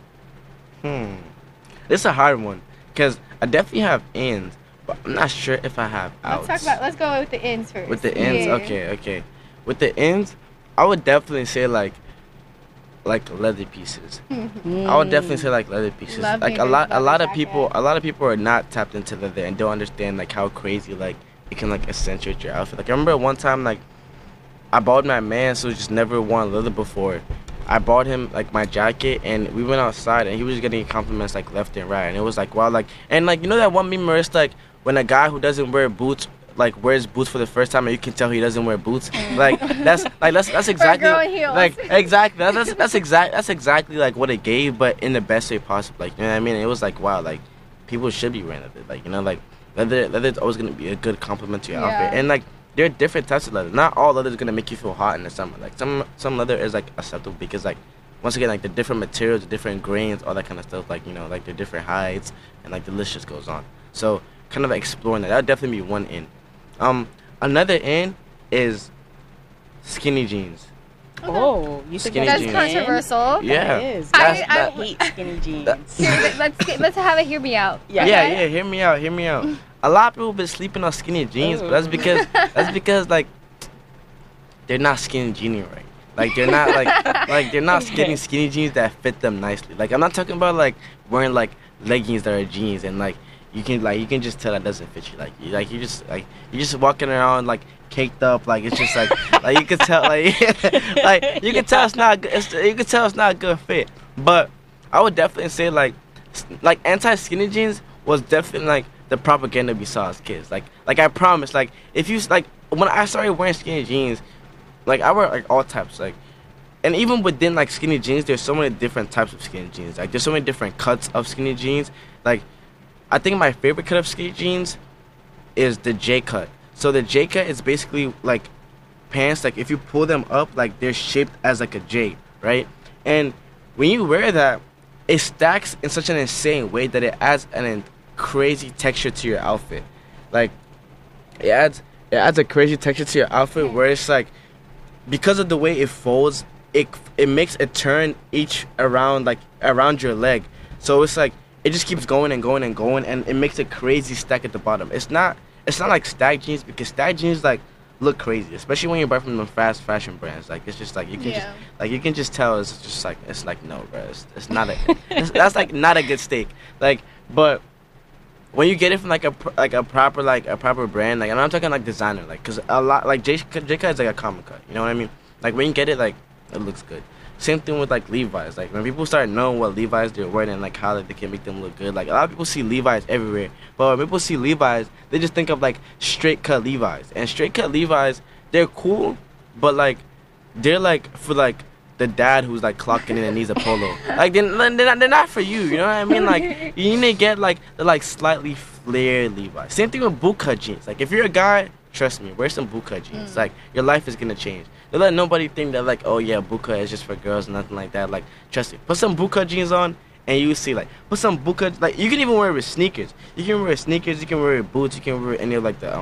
Hmm. This is a hard one, because I definitely have ins, but I'm not sure if I have outs. Let's talk about. Let's go with the ins first. With the ends, Yeah. okay, okay. With the ends, I would definitely say like, like leather pieces. I would definitely say like leather pieces. Love like me a a lot, good a lot of leather people, jacket. a lot of people are not tapped into leather and don't understand like how crazy like it can like accentuate your outfit. Like I remember one time like, I bought my man who just never worn leather before. I bought him like my jacket, and we went outside, and he was getting compliments like left and right, and it was like wow, like and like you know that one meme where it's like when a guy who doesn't wear boots like wears boots for the first time, and you can tell he doesn't wear boots. Like that's like that's that's exactly girl in heels. like exactly that's that's, that's exact that's exactly like what it gave, but in the best way possible. Like you know what I mean? It was like wow, like people should be wearing leather. Like you know, like leather leather's always gonna be a good compliment to your Yeah. outfit, and like. There are different types of leather. Not all leather is gonna make you feel hot in the summer. Like some some leather is like acceptable because like once again like the different materials, the different grains, all that kind of stuff. Like you know like the different heights and like the list just goes on. So kind of exploring that. That would definitely be one in. Um, another in is skinny jeans. oh, you think Skinny That's jeans. controversial. Yeah, That is. I- That's- I- that- I hate skinny jeans. That- Here, let's get, let's have it. Hear me out. Yeah. Yeah, Okay? yeah. Hear me out. Hear me out. A lot of people been sleeping on skinny jeans, but that's because that's because like they're not skinny jeaning right. Like they're not like like they're not getting skinny jeans that fit them nicely. Like I'm not talking about like wearing like leggings that are jeans and like you can like you can just tell that doesn't fit you. Like you like you just like you're just walking around like caked up. Like it's just like like you can tell like like you can tell it's not good. It's, you can tell it's not a good fit. But I would definitely say like s- like anti skinny jeans was definitely like the propaganda we saw as kids. Like like I promise. Like if you like when I started wearing skinny jeans. Like I wear like all types, like, and even within like skinny jeans, there's so many different types of skinny jeans. Like there's so many different cuts of skinny jeans. Like, I think my favorite cut of skinny jeans is the J cut. So the J cut is basically like pants. Like if you pull them up, like they're shaped as like a J, right? And when you wear that, it stacks in such an insane way that it adds an in- crazy texture to your outfit. Like it adds it adds a crazy texture to your outfit where it's like. Because of the way it folds, it it makes a turn each around like around your leg. So it's like it just keeps going and going and going, and it makes a crazy stack at the bottom. It's not it's not like stag jeans because stag jeans like look crazy, especially when you buy from the fast fashion brands. Like it's just like you can Yeah. just like you can just tell it's just like it's like no, bro, it's, it's not a it's, that's like not a good steak. Like but. When you get it from like a pr- like a proper like a proper brand, like and I'm talking like designer, like because a lot like J J cut is like a common cut, you know what I mean? Like when you get it, like it looks good. Same thing with like Levi's. Like when people start knowing what Levi's they're wearing and like how like, they can make them look good. Like a lot of people see Levi's everywhere, but when people see Levi's, they just think of like straight cut Levi's. And straight cut Levi's, they're cool, but like they're like for like the dad who's like clocking in and needs a polo. Like they're, they're not they're not for you. You know what I mean? Like you need to get like the like slightly flared Levi's. Same thing with bootcut jeans. Like if you're a guy, trust me, wear some bootcut jeans. Like your life is gonna change. Don't let nobody think that like oh yeah bootcut is just for girls, nothing like that. Like trust me, put some bootcut jeans on and you see like put some bootcut like you can even wear it with sneakers. You can wear sneakers, you can wear it with boots, you can wear any of like the um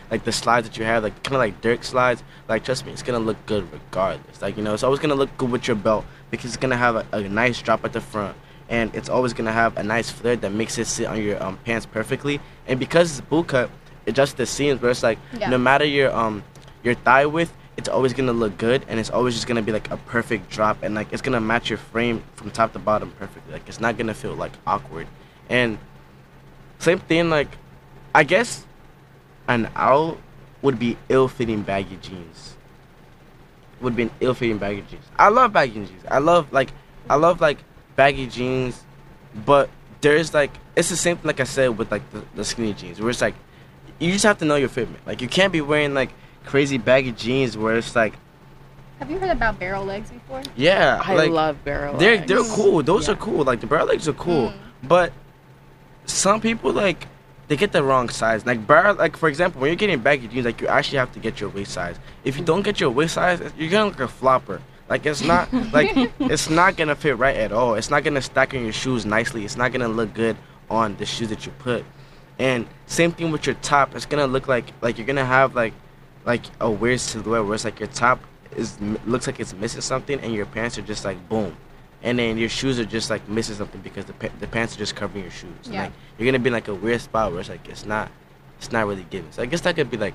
like the slides that you have, like kind of like Dirk slides, like trust me, it's gonna look good regardless. Like, you know, it's always gonna look good with your belt because it's gonna have a, a nice drop at the front, and it's always gonna have a nice flare that makes it sit on your um, pants perfectly. And because it's boot cut, it just the seams where it's like Yeah. no matter your um your thigh width, it's always gonna look good, and it's always just gonna be like a perfect drop, and like it's gonna match your frame from top to bottom perfectly. Like it's not gonna feel like awkward. And same thing, like I guess an out would be ill-fitting baggy jeans. Would be an ill-fitting baggy jeans. I love baggy jeans. I love like I love like baggy jeans, but there's like it's the same thing like I said with like the, the skinny jeans, where it's like you just have to know your fitment. Like you can't be wearing like crazy baggy jeans where it's like Have you heard about barrel legs before? yeah, I like, love barrel They're legs. they're cool. Those Yeah. are cool. Like the barrel legs are cool, Mm. but some people like they get the wrong size. Like barrel, like for example, when you're getting baggy jeans, like you actually have to get your waist size. If you don't get your waist size, you're gonna look like a flopper. Like it's not like it's not gonna fit right at all. It's not gonna stack on your shoes nicely. It's not gonna look good on the shoes that you put. And same thing with your top. It's gonna look like like you're gonna have like like a weird silhouette where it's like your top is looks like it's missing something, and your pants are just like boom, and then your shoes are just like missing something because the pa- the pants are just covering your shoes. And, Yeah. like you're gonna be in like a weird spot where it's like it's not it's not really giving. So I guess that could be like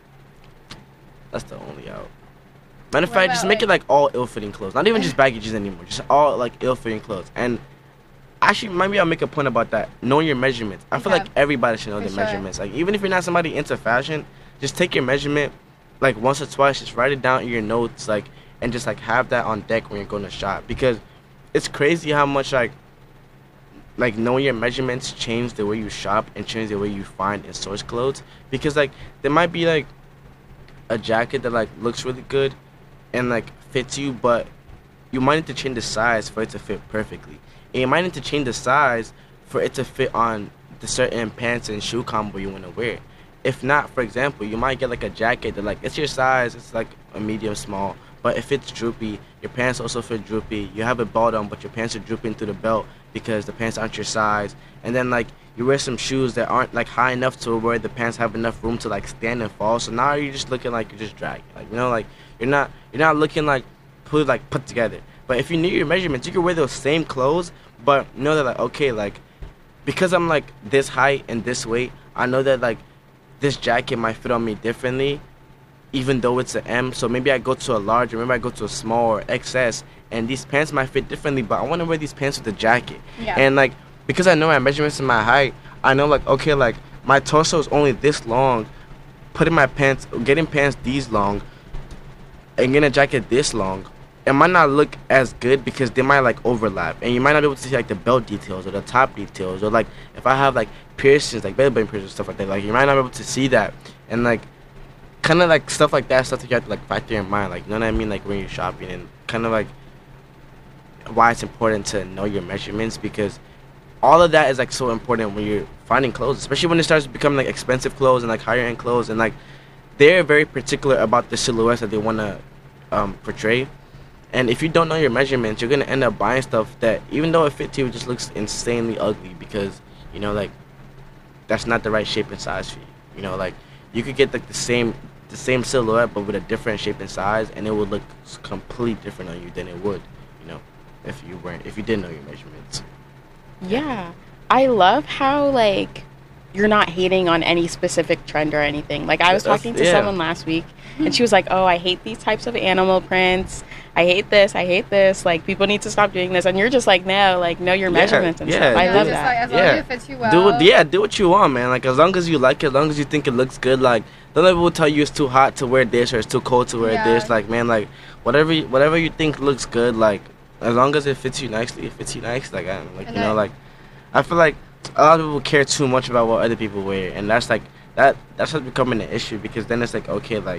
that's the only out. Matter of What fact, just about, make it like- like all ill-fitting clothes, not even just baggy jeans anymore, just all like ill-fitting clothes. And actually, maybe I'll make a point about that. Knowing your measurements. I feel Okay. like everybody should know For their sure. measurements. Like even if you're not somebody into fashion, just take your measurement like once or twice. Just write it down in your notes, like, and just like have that on deck when you're going to shop, because it's crazy how much like like knowing your measurements change the way you shop and change the way you find and source clothes. Because like there might be like a jacket that like looks really good and like fits you, but you might need to change the size for it to fit perfectly. And you might need to change the size for it to fit on the certain pants and shoe combo you want to wear. If not, for example, you might get like a jacket that like it's your size, it's like a medium small, but it fits droopy. Your pants also fit droopy. You have a belt on, but your pants are drooping through the belt because the pants aren't your size. And then like you wear some shoes that aren't like high enough to where the pants have enough room to like stand and fall. So now you're just looking like you're just dragging. Like, you know, like you're not you're not looking like put like put together. But if you knew your measurements, you could wear those same clothes, but know that like okay, like because I'm like this height and this weight, I know that like this jacket might fit on me differently, even though it's an M. So maybe I go to a large, or maybe I go to a small or X S, and these pants might fit differently, but I want to wear these pants with the jacket. Yeah. And like because I know my measurements and my height, I know like okay, like my torso is only this long, putting my pants, getting pants these long, and getting a jacket this long, it might not look as good because they might like overlap, and you might not be able to see like the belt details or the top details, or like if I have like piercings, like belly button piercings, stuff like that, like you might not be able to see that, and like kind of like stuff like that, stuff that you have to like factor in mind, like you know what I mean, like when you're shopping, and kind of like why it's important to know your measurements, because all of that is like so important when you're finding clothes, especially when it starts becoming like expensive clothes and like higher end clothes, and like they're very particular about the silhouettes that they want to um, portray. And if you don't know your measurements, you're gonna end up buying stuff that, even though it fits you, it just looks insanely ugly because you know, like that's not the right shape and size for you. You know, like you could get like the same the same silhouette but with a different shape and size, and it would look completely different on you than it would, you know, if you weren't if you didn't know your measurements. Yeah. I love how, like, you're not hating on any specific trend or anything. Like, I was That's- talking to yeah. someone last week, and she was like, oh, I hate these types of animal prints. I hate this. I hate this. Like, people need to stop doing this. And you're just like, no, like, know your Yeah, measurements and yeah, stuff. I yeah. love just that. Like, as long Yeah. as it fits you well. Do what, yeah, do what you want, man. Like as long as you like it, as long as you think it looks good. Like don't let people tell you it's too hot to wear this or it's too cold to wear Yeah. this. Like man, like whatever you, whatever you think looks good. Like as long as it fits you nicely, it fits you nice. Like I don't, like And you know, then- like I feel like a lot of people care too much about what other people wear, and that's like that. That's what's becoming an issue, because then it's like okay, like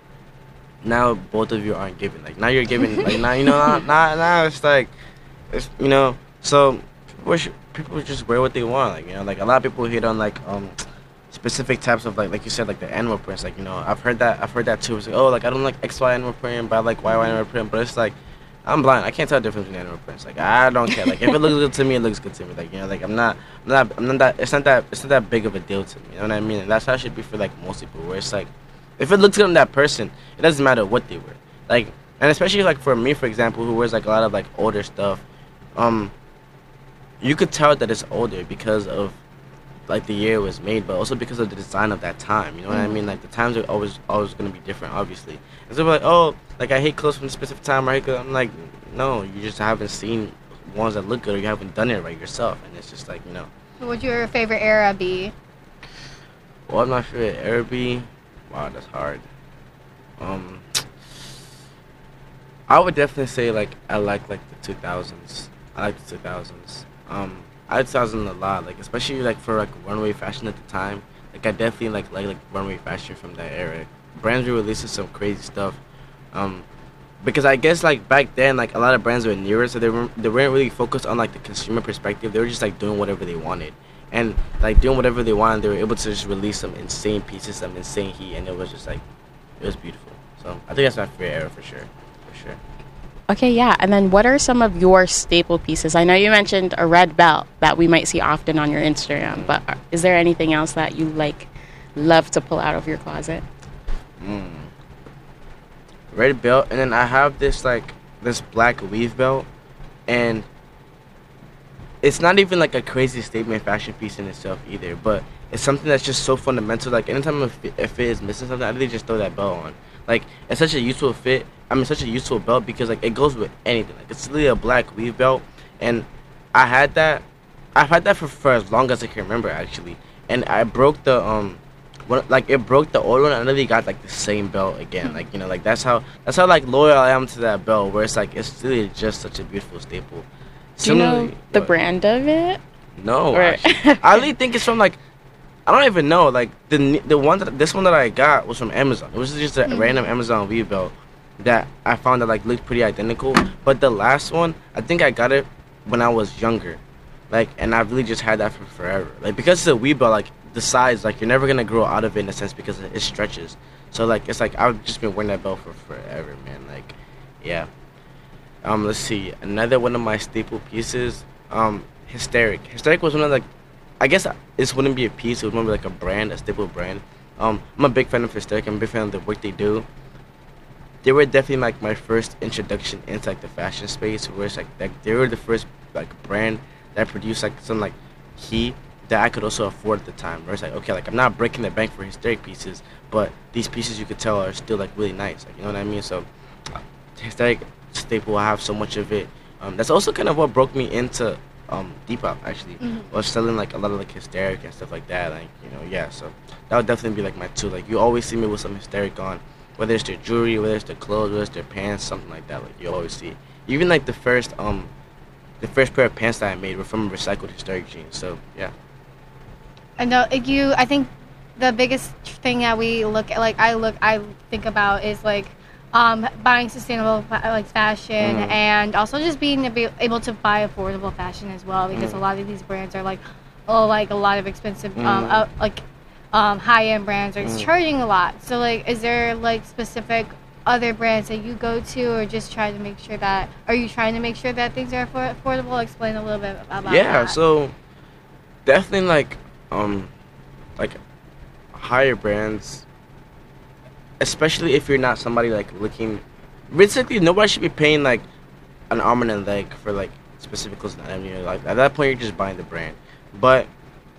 now both of you aren't giving. Like now you're giving. Like now you know now now, now it's like it's you know so. People should, people just wear what they want, like you know, like a lot of people hate on like um specific types of like like you said, like the animal prints, like you know, I've heard that I've heard that too. It's like, oh, like I don't like X Y animal print, but I like Y Y animal print. But it's like I'm blind. I can't tell the difference between animal prints. Like I don't care. Like if it looks good to me, it looks good to me. Like you know, like I'm not, I'm not, I'm not that. It's not that. It's not that big of a deal to me. You know what I mean? And that's how it should be for like most people. Where it's like, if it looks good on that person, it doesn't matter what they wear. Like, and especially like for me, for example, who wears like a lot of like older stuff, um, you could tell that it's older because of like the year it was made, but also because of the design of that time. You know what mm-hmm. I mean? Like the times are always always gonna be different, obviously. And so we're like, oh, like I hate clothes from a specific time, right? I'm like, no, you just haven't seen ones that look good, or you haven't done it right yourself, and it's just like, you know. What would your favorite era be? What would my favorite era be? Wow, that's hard. Um, I would definitely say like I like like the two thousands. I like the two thousands. Um. I like two thousand a lot, like especially like for like runway fashion at the time. Like I definitely like like like runway fashion from that era. Brands were releasing some crazy stuff, um, because I guess like back then like a lot of brands were newer, so they weren't they weren't really focused on like the consumer perspective. They were just like doing whatever they wanted, and like doing whatever they wanted, they were able to just release some insane pieces, some insane heat, and it was just like it was beautiful. So I think that's my favorite era for sure, for sure. Okay, yeah. And then what are some of your staple pieces? I know you mentioned a red belt that we might see often on your Instagram, but is there anything else that you like love to pull out of your closet? Mm. Red belt, and then I have this like this black weave belt, and it's not even like a crazy statement fashion piece in itself either, but it's something that's just so fundamental. Like anytime a fit, a fit is missing something, I really just throw that belt on. Like it's such a useful fit. I mean, such a useful belt because like it goes with anything. Like it's literally a black weave belt, and I had that. I've had that for, for as long as I can remember actually. And I broke the um, when, like it broke the old one. And I literally got like the same belt again. Like you know, like that's how that's how like loyal I am to that belt. Where it's like it's really just such a beautiful staple. Do you know the what? brand of it? No, actually. I really think it's from like. I don't even know. Like the the one that this one that I got was from Amazon. It was just a mm-hmm. random Amazon weave belt that I found that like looked pretty identical. But the last one, I think I got it when I was younger, like, and I've really just had that for forever. Like because it's a weave belt, like the size, like you're never gonna grow out of it in a sense because it stretches. So like it's like I've just been wearing that belt for forever, man. Like, yeah. Um, let's see. Another one of my staple pieces, um, Hysteric. Hysteric was one of like. I guess this wouldn't be a piece. It would be like a brand, a staple brand. Um, I'm a big fan of Hysteric. I'm a big fan of the work they do. They were definitely like my first introduction into like the fashion space, where it's like, like they were the first like brand that produced like some like heat that I could also afford at the time. Where it's like, okay, like I'm not breaking the bank for Hysteric pieces, but these pieces you could tell are still like really nice. Like you know what I mean? So uh, Hysteric staple, I have so much of it. Um, that's also kind of what broke me into. Um, Depop actually mm-hmm. was selling like a lot of like Hysteric and stuff like that. Like you know, yeah. So that would definitely be like my two. Like you always see me with some Hysteric on, whether it's their jewelry, whether it's their clothes, whether it's their pants, something like that. Like you always see. Even like the first um, the first pair of pants that I made were from recycled Hysteric jeans. So yeah. I know you. I think the biggest thing that we look at, like I look, I think about is like. Um, buying sustainable like fashion mm. and also just being able to buy affordable fashion as well because mm. a lot of these brands are like oh like a lot of expensive mm. um, uh, like um, high-end brands are mm. charging a lot. So like is there like specific other brands that you go to or just try to make sure that are you trying to make sure that things are affor- affordable? Explain a little bit about yeah, that. Yeah, so definitely like um like higher brands. Especially if you're not somebody like looking, basically nobody should be paying like an arm and a leg for like specific clothes. I mean, like at that point you're just buying the brand. But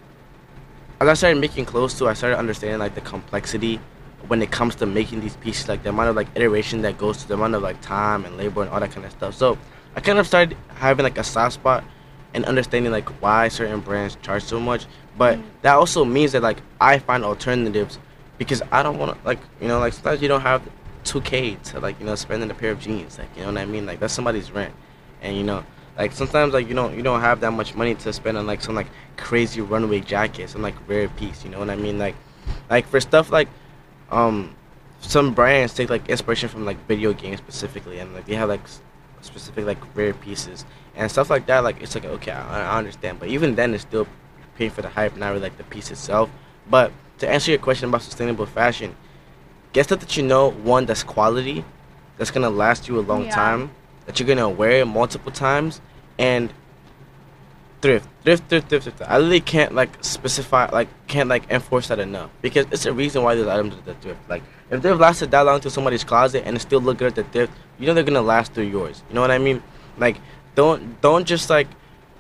as I started making clothes too, I started understanding like the complexity when it comes to making these pieces, like the amount of like iteration that goes to the amount of like time and labor and all that kind of stuff. So I kind of started having like a soft spot and understanding like why certain brands charge so much. But mm. that also means that like I find alternatives. Because I don't want to, like, you know, like, sometimes you don't have two K to, like, you know, spend on a pair of jeans. Like, you know what I mean? Like, that's somebody's rent. And, you know, like, sometimes, like, you don't you don't have that much money to spend on, like, some, like, crazy runway jacket, some, like, rare piece. You know what I mean? Like, like for stuff like, um, some brands take, like, inspiration from, like, video games specifically. And, like, they have, like, specific, like, rare pieces. And stuff like that, like, it's like, okay, I, I understand. But even then, it's still paying for the hype, not really, like, the piece itself. But to answer your question about sustainable fashion, get stuff that you know, one, that's quality, that's going to last you a long yeah. time, that you're gonna wear multiple times, and thrift, thrift, thrift, thrift, thrift. I really can't like specify, like can't like enforce that enough because it's a reason why those items are the thrift. Like if they've lasted that long to somebody's closet and it still look good at the thrift, you know they're gonna last through yours. You know what I mean? Like don't don't just like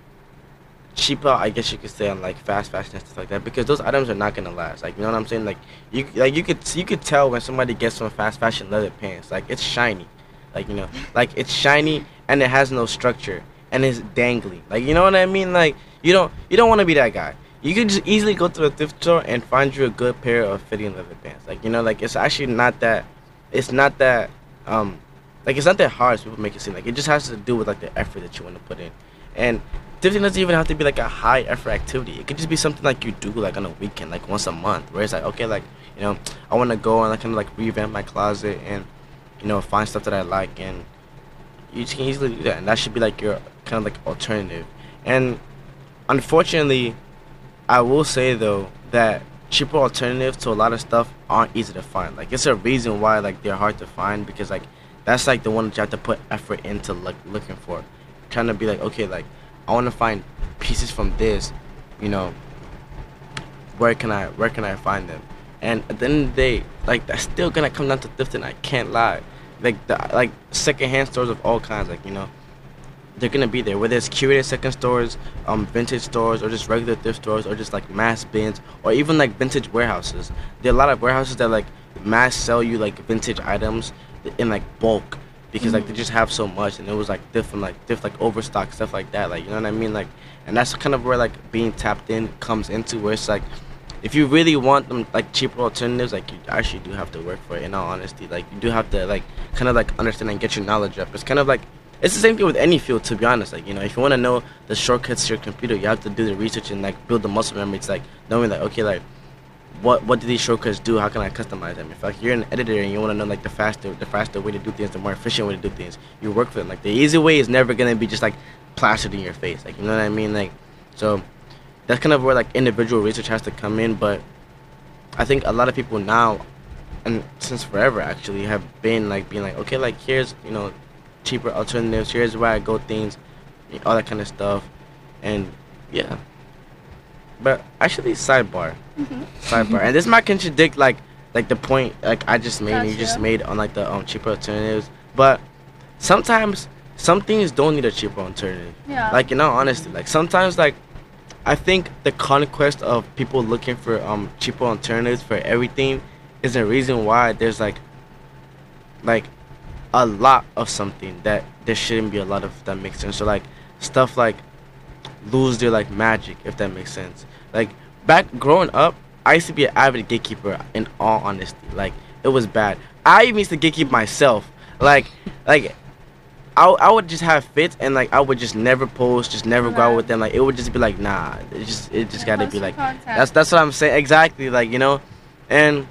cheap out, I guess you could say, on like fast fashion and stuff like that because those items are not gonna last. Like you know what I'm saying? Like you like you could you could tell when somebody gets some fast fashion leather pants. Like it's shiny, like you know, like it's shiny and it has no structure and it's dangly. Like you know what I mean? Like you don't you don't want to be that guy. You could just easily go to a thrift store and find you a good pair of fitting leather pants. Like you know, like it's actually not that. It's not that. Um, like it's not that hard as people make it seem. Like it just has to do with like the effort that you want to put in, and thrifting doesn't even have to be like a high effort activity. It could just be something like you do like on a weekend, like once a month, where it's like okay, like you know, I want to go and like kind of like revamp my closet and you know find stuff that I like, and you can easily do that, and that should be like your kind of like alternative. And unfortunately, I will say though that cheaper alternatives to a lot of stuff aren't easy to find. Like it's a reason why like they're hard to find because like that's like the one that you have to put effort into like looking for, trying to be like okay, like I want to find pieces from this, you know. Where can I where can I find them? And at the end of the day, like that's still gonna come down to thrifting. I can't lie. Like the like secondhand stores of all kinds, like you know, they're gonna be there. Whether it's curated second stores, um, vintage stores, or just regular thrift stores, or just like mass bins, or even like vintage warehouses. There are a lot of warehouses that like mass sell you like vintage items in like bulk because mm-hmm. like they just have so much, and it was like different like different like overstock stuff like that. Like you know what I mean? Like, and that's kind of where like being tapped in comes into, where it's like if you really want them like cheaper alternatives, like you actually do have to work for it. In all honesty, like you do have to like kind of like understand and get your knowledge up. It's kind of like it's the same thing with any field, to be honest. Like you know, if you want to know the shortcuts to your computer, you have to do the research and like build the muscle memory. It's like knowing like okay, like what what do these shortcuts do? How can I customize them? If like you're an editor and you want to know like the faster the faster way to do things, the more efficient way to do things, you work for it. Like the easy way is never gonna be just like plastered in your face. Like you know what I mean? Like so. That's kind of where like individual research has to come in, but I think a lot of people now, and since forever actually, have been like being like, okay, like here's you know cheaper alternatives, here's where I go things, all that kind of stuff, and yeah. But actually, sidebar, mm-hmm. sidebar, and this might contradict like like the point like I just made, and you just made on like the um cheaper alternatives, but sometimes some things don't need a cheaper alternative. Yeah. Like you know, honestly, like sometimes like. I think the conquest of people looking for um cheaper alternatives for everything is a reason why there's like like a lot of something that there shouldn't be a lot of, if that makes sense. So like stuff like lose their like magic, if that makes sense. Like back growing up, I used to be an avid gatekeeper in all honesty. Like it was bad. I even used to gatekeep myself. Like like I, I would just have fits and like I would just never post, just never go out with them. Like it would just be like nah, it just it just gotta be like that's that's what I'm saying exactly. Like you know, and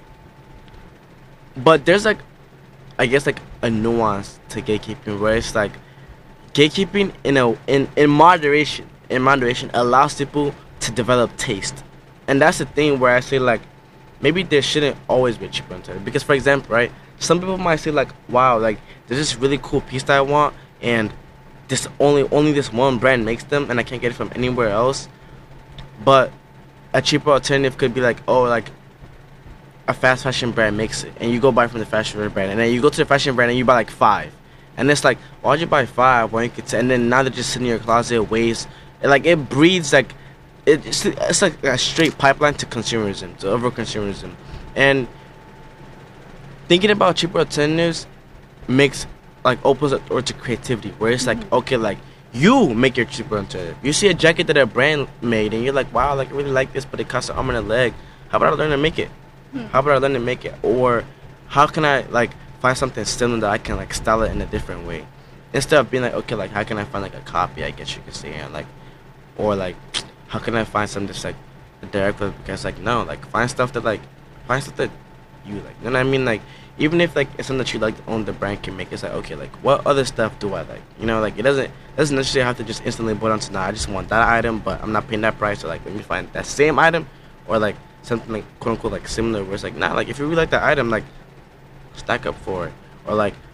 but there's like I guess like a nuance to gatekeeping where it's like gatekeeping in a in in moderation in moderation allows people to develop taste, and that's the thing where I say like maybe there shouldn't always be a cheaper alternative because for example right. Some people might say like, wow, like there's this really cool piece that I want, and this only only this one brand makes them, and I can't get it from anywhere else. But a cheaper alternative could be like, oh, like a fast fashion brand makes it, and you go buy from the fashion brand, and then you go to the fashion brand and you buy like five, and it's like, why'd you buy five when you could? T-? And then now they're just sitting in your closet, waste. And like it breeds like it's it's like a straight pipeline to consumerism, to over consumerism, and. Thinking about cheaper alternatives makes like opens up door to creativity where it's like mm-hmm. okay like you make your cheaper alternative. You see a jacket that a brand made and you're like wow like I really like this but it costs an arm and a leg. How about I learn to make it? Mm-hmm. How about I learn to make it? Or how can I like find something similar that I can like style it in a different way instead of being like okay like how can I find like a copy I guess you could say and like or like how can I find something that's like a direct because like no like find stuff that like find stuff that you like you know what I mean like even if like it's something that you like own the brand can make it's like okay like what other stuff do I like you know like it doesn't it doesn't necessarily have to just instantly boil down to nah I just want that item but I'm not paying that price so like let me find that same item or like something like quote unquote like similar where it's like nah like if you really like that item like stack up for it or like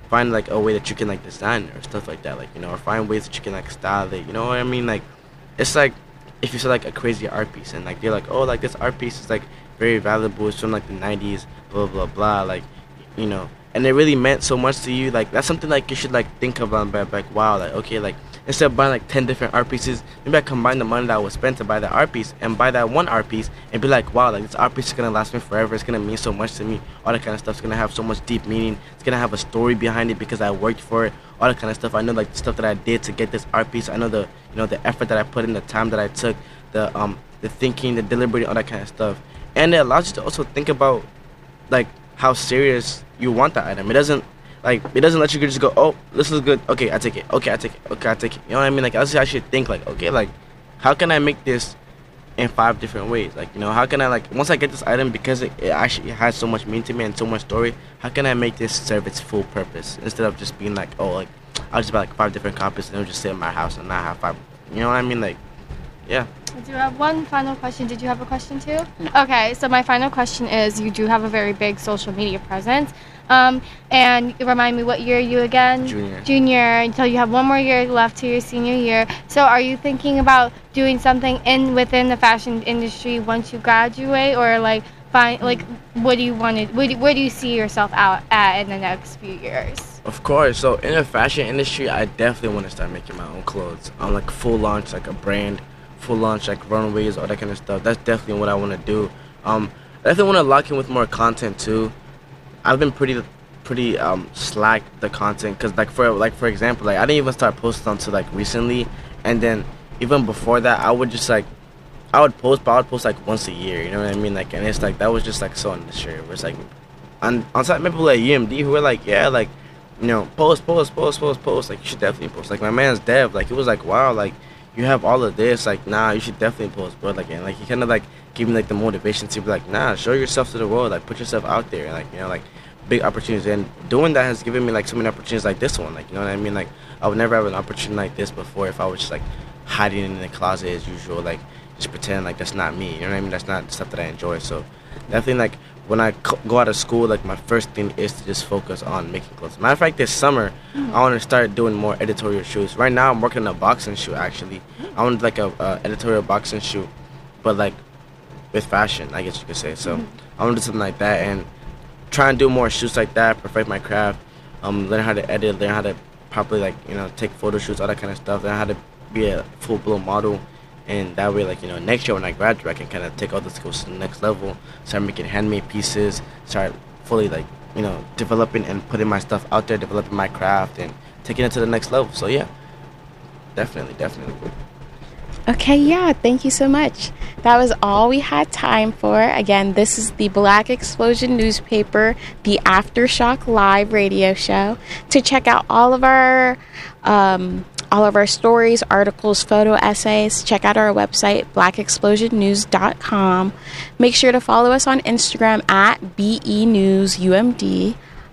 find like a way that you can like design it or stuff like that, like, you know, or find ways that you can like style it, you know what I mean? Like, it's like if you saw like a crazy art piece and like you're like, oh, like this art piece is like very valuable, it's from like the nineties, blah blah blah, like, you know, and it really meant so much to you. Like, that's something like you should like think about, like, like wow, like, okay, like, instead of buying like ten different art pieces, maybe I combine the money that I would spend to buy the art piece and buy that one art piece and be like, wow, like this art piece is gonna last me forever. It's gonna mean so much to me. All that kind of stuff's gonna have so much deep meaning. It's gonna have a story behind it because I worked for it. All that kind of stuff. I know like the stuff that I did to get this art piece. I know the you know the effort that I put in, the time that I took, the um the thinking, the deliberating, all that kind of stuff. And it allows you to also think about like how serious you want that item. It doesn't. Like, it doesn't let you just go, oh, this is good, okay, I take it, okay, I take it, okay, I take it. You know what I mean? Like, I should think, like, okay, like, how can I make this in five different ways? Like, you know, how can I, like, once I get this item, because it, it actually has so much meaning to me and so much story, how can I make this serve its full purpose? Instead of just being like, oh, like, I'll just buy, like, five different copies and it'll just sit in my house and not have five. You know what I mean? Like, yeah. I do have one final question. Did you have a question too? No. Okay, so my final question is, you do have a very big social media presence. Um, and remind me, what year are you again? Junior. Junior, until you have one more year left to your senior year. So are you thinking about doing something in within the fashion industry once you graduate, or like find like what do you want to where do, where do you see yourself out at in the next few years? Of course. So in the fashion industry, I definitely want to start making my own clothes. I'm like full launch, like a brand, full launch, like runways, all that kind of stuff. That's definitely what I want to do. Um, I definitely want to lock in with more content too. I've been pretty, pretty um slack the content, cause like for like for example, like I didn't even start posting until like recently, and then even before that, I would just like, I would post, but I would post like once a year. You know what I mean? Like, and it's like that was just like so unnecessary. Where it's like, on on top people like U M D who were like, yeah, like, you know, post, post, post, post, post. Like, you should definitely post. Like my man's Dev, like he was like, wow, like you have all of this. Like, nah, you should definitely post, bro. Like, and like he kind of like gave me like the motivation to be like, nah, show yourself to the world. Like, put yourself out there. Like, you know, like. Big opportunities, and doing that has given me like so many opportunities like this one. Like, you know what I mean? Like, I would never have an opportunity like this before if I was just like hiding in the closet as usual, like just pretend like that's not me. You know what I mean? That's not the stuff that I enjoy. So definitely, like when I co- go out of school, like my first thing is to just focus on making clothes. Matter of fact, this summer mm-hmm. I want to start doing more editorial shoots. Right now, I'm working on a boxing shoot. Actually, I want like a uh, editorial boxing shoot, but like with fashion, I guess you could say. So mm-hmm. I want to do something like that and try and do more shoots like that, perfect my craft, um, learn how to edit, learn how to properly, like, you know, take photo shoots, all that kind of stuff, learn how to be a full-blown model, and that way, like, you know, next year when I graduate, I can kind of take all the skills to the next level, start making handmade pieces, start fully, like, you know, developing and putting my stuff out there, developing my craft, and taking it to the next level. So, yeah, definitely, definitely. Okay, yeah, thank you so much. That was all we had time for. Again, this is the Black Explosion newspaper, the Aftershock Live radio show. To check out all of our um, all of our stories, articles, photo essays, check out our website, black explosion news dot com. Make sure to follow us on Instagram at B E News U M D.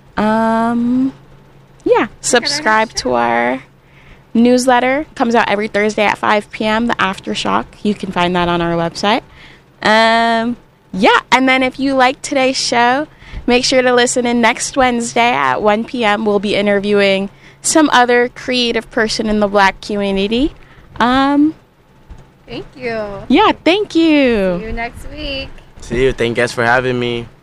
Um, yeah, subscribe to our newsletter. Comes out every Thursday at five p.m. The Aftershock. You can find that on our website. Um, yeah, and then if you like today's show, make sure to listen in next Wednesday at one p.m. We'll be interviewing some other creative person in the Black community. Um, thank you. Yeah, thank you. See you next week. See you. Thank you guys for having me.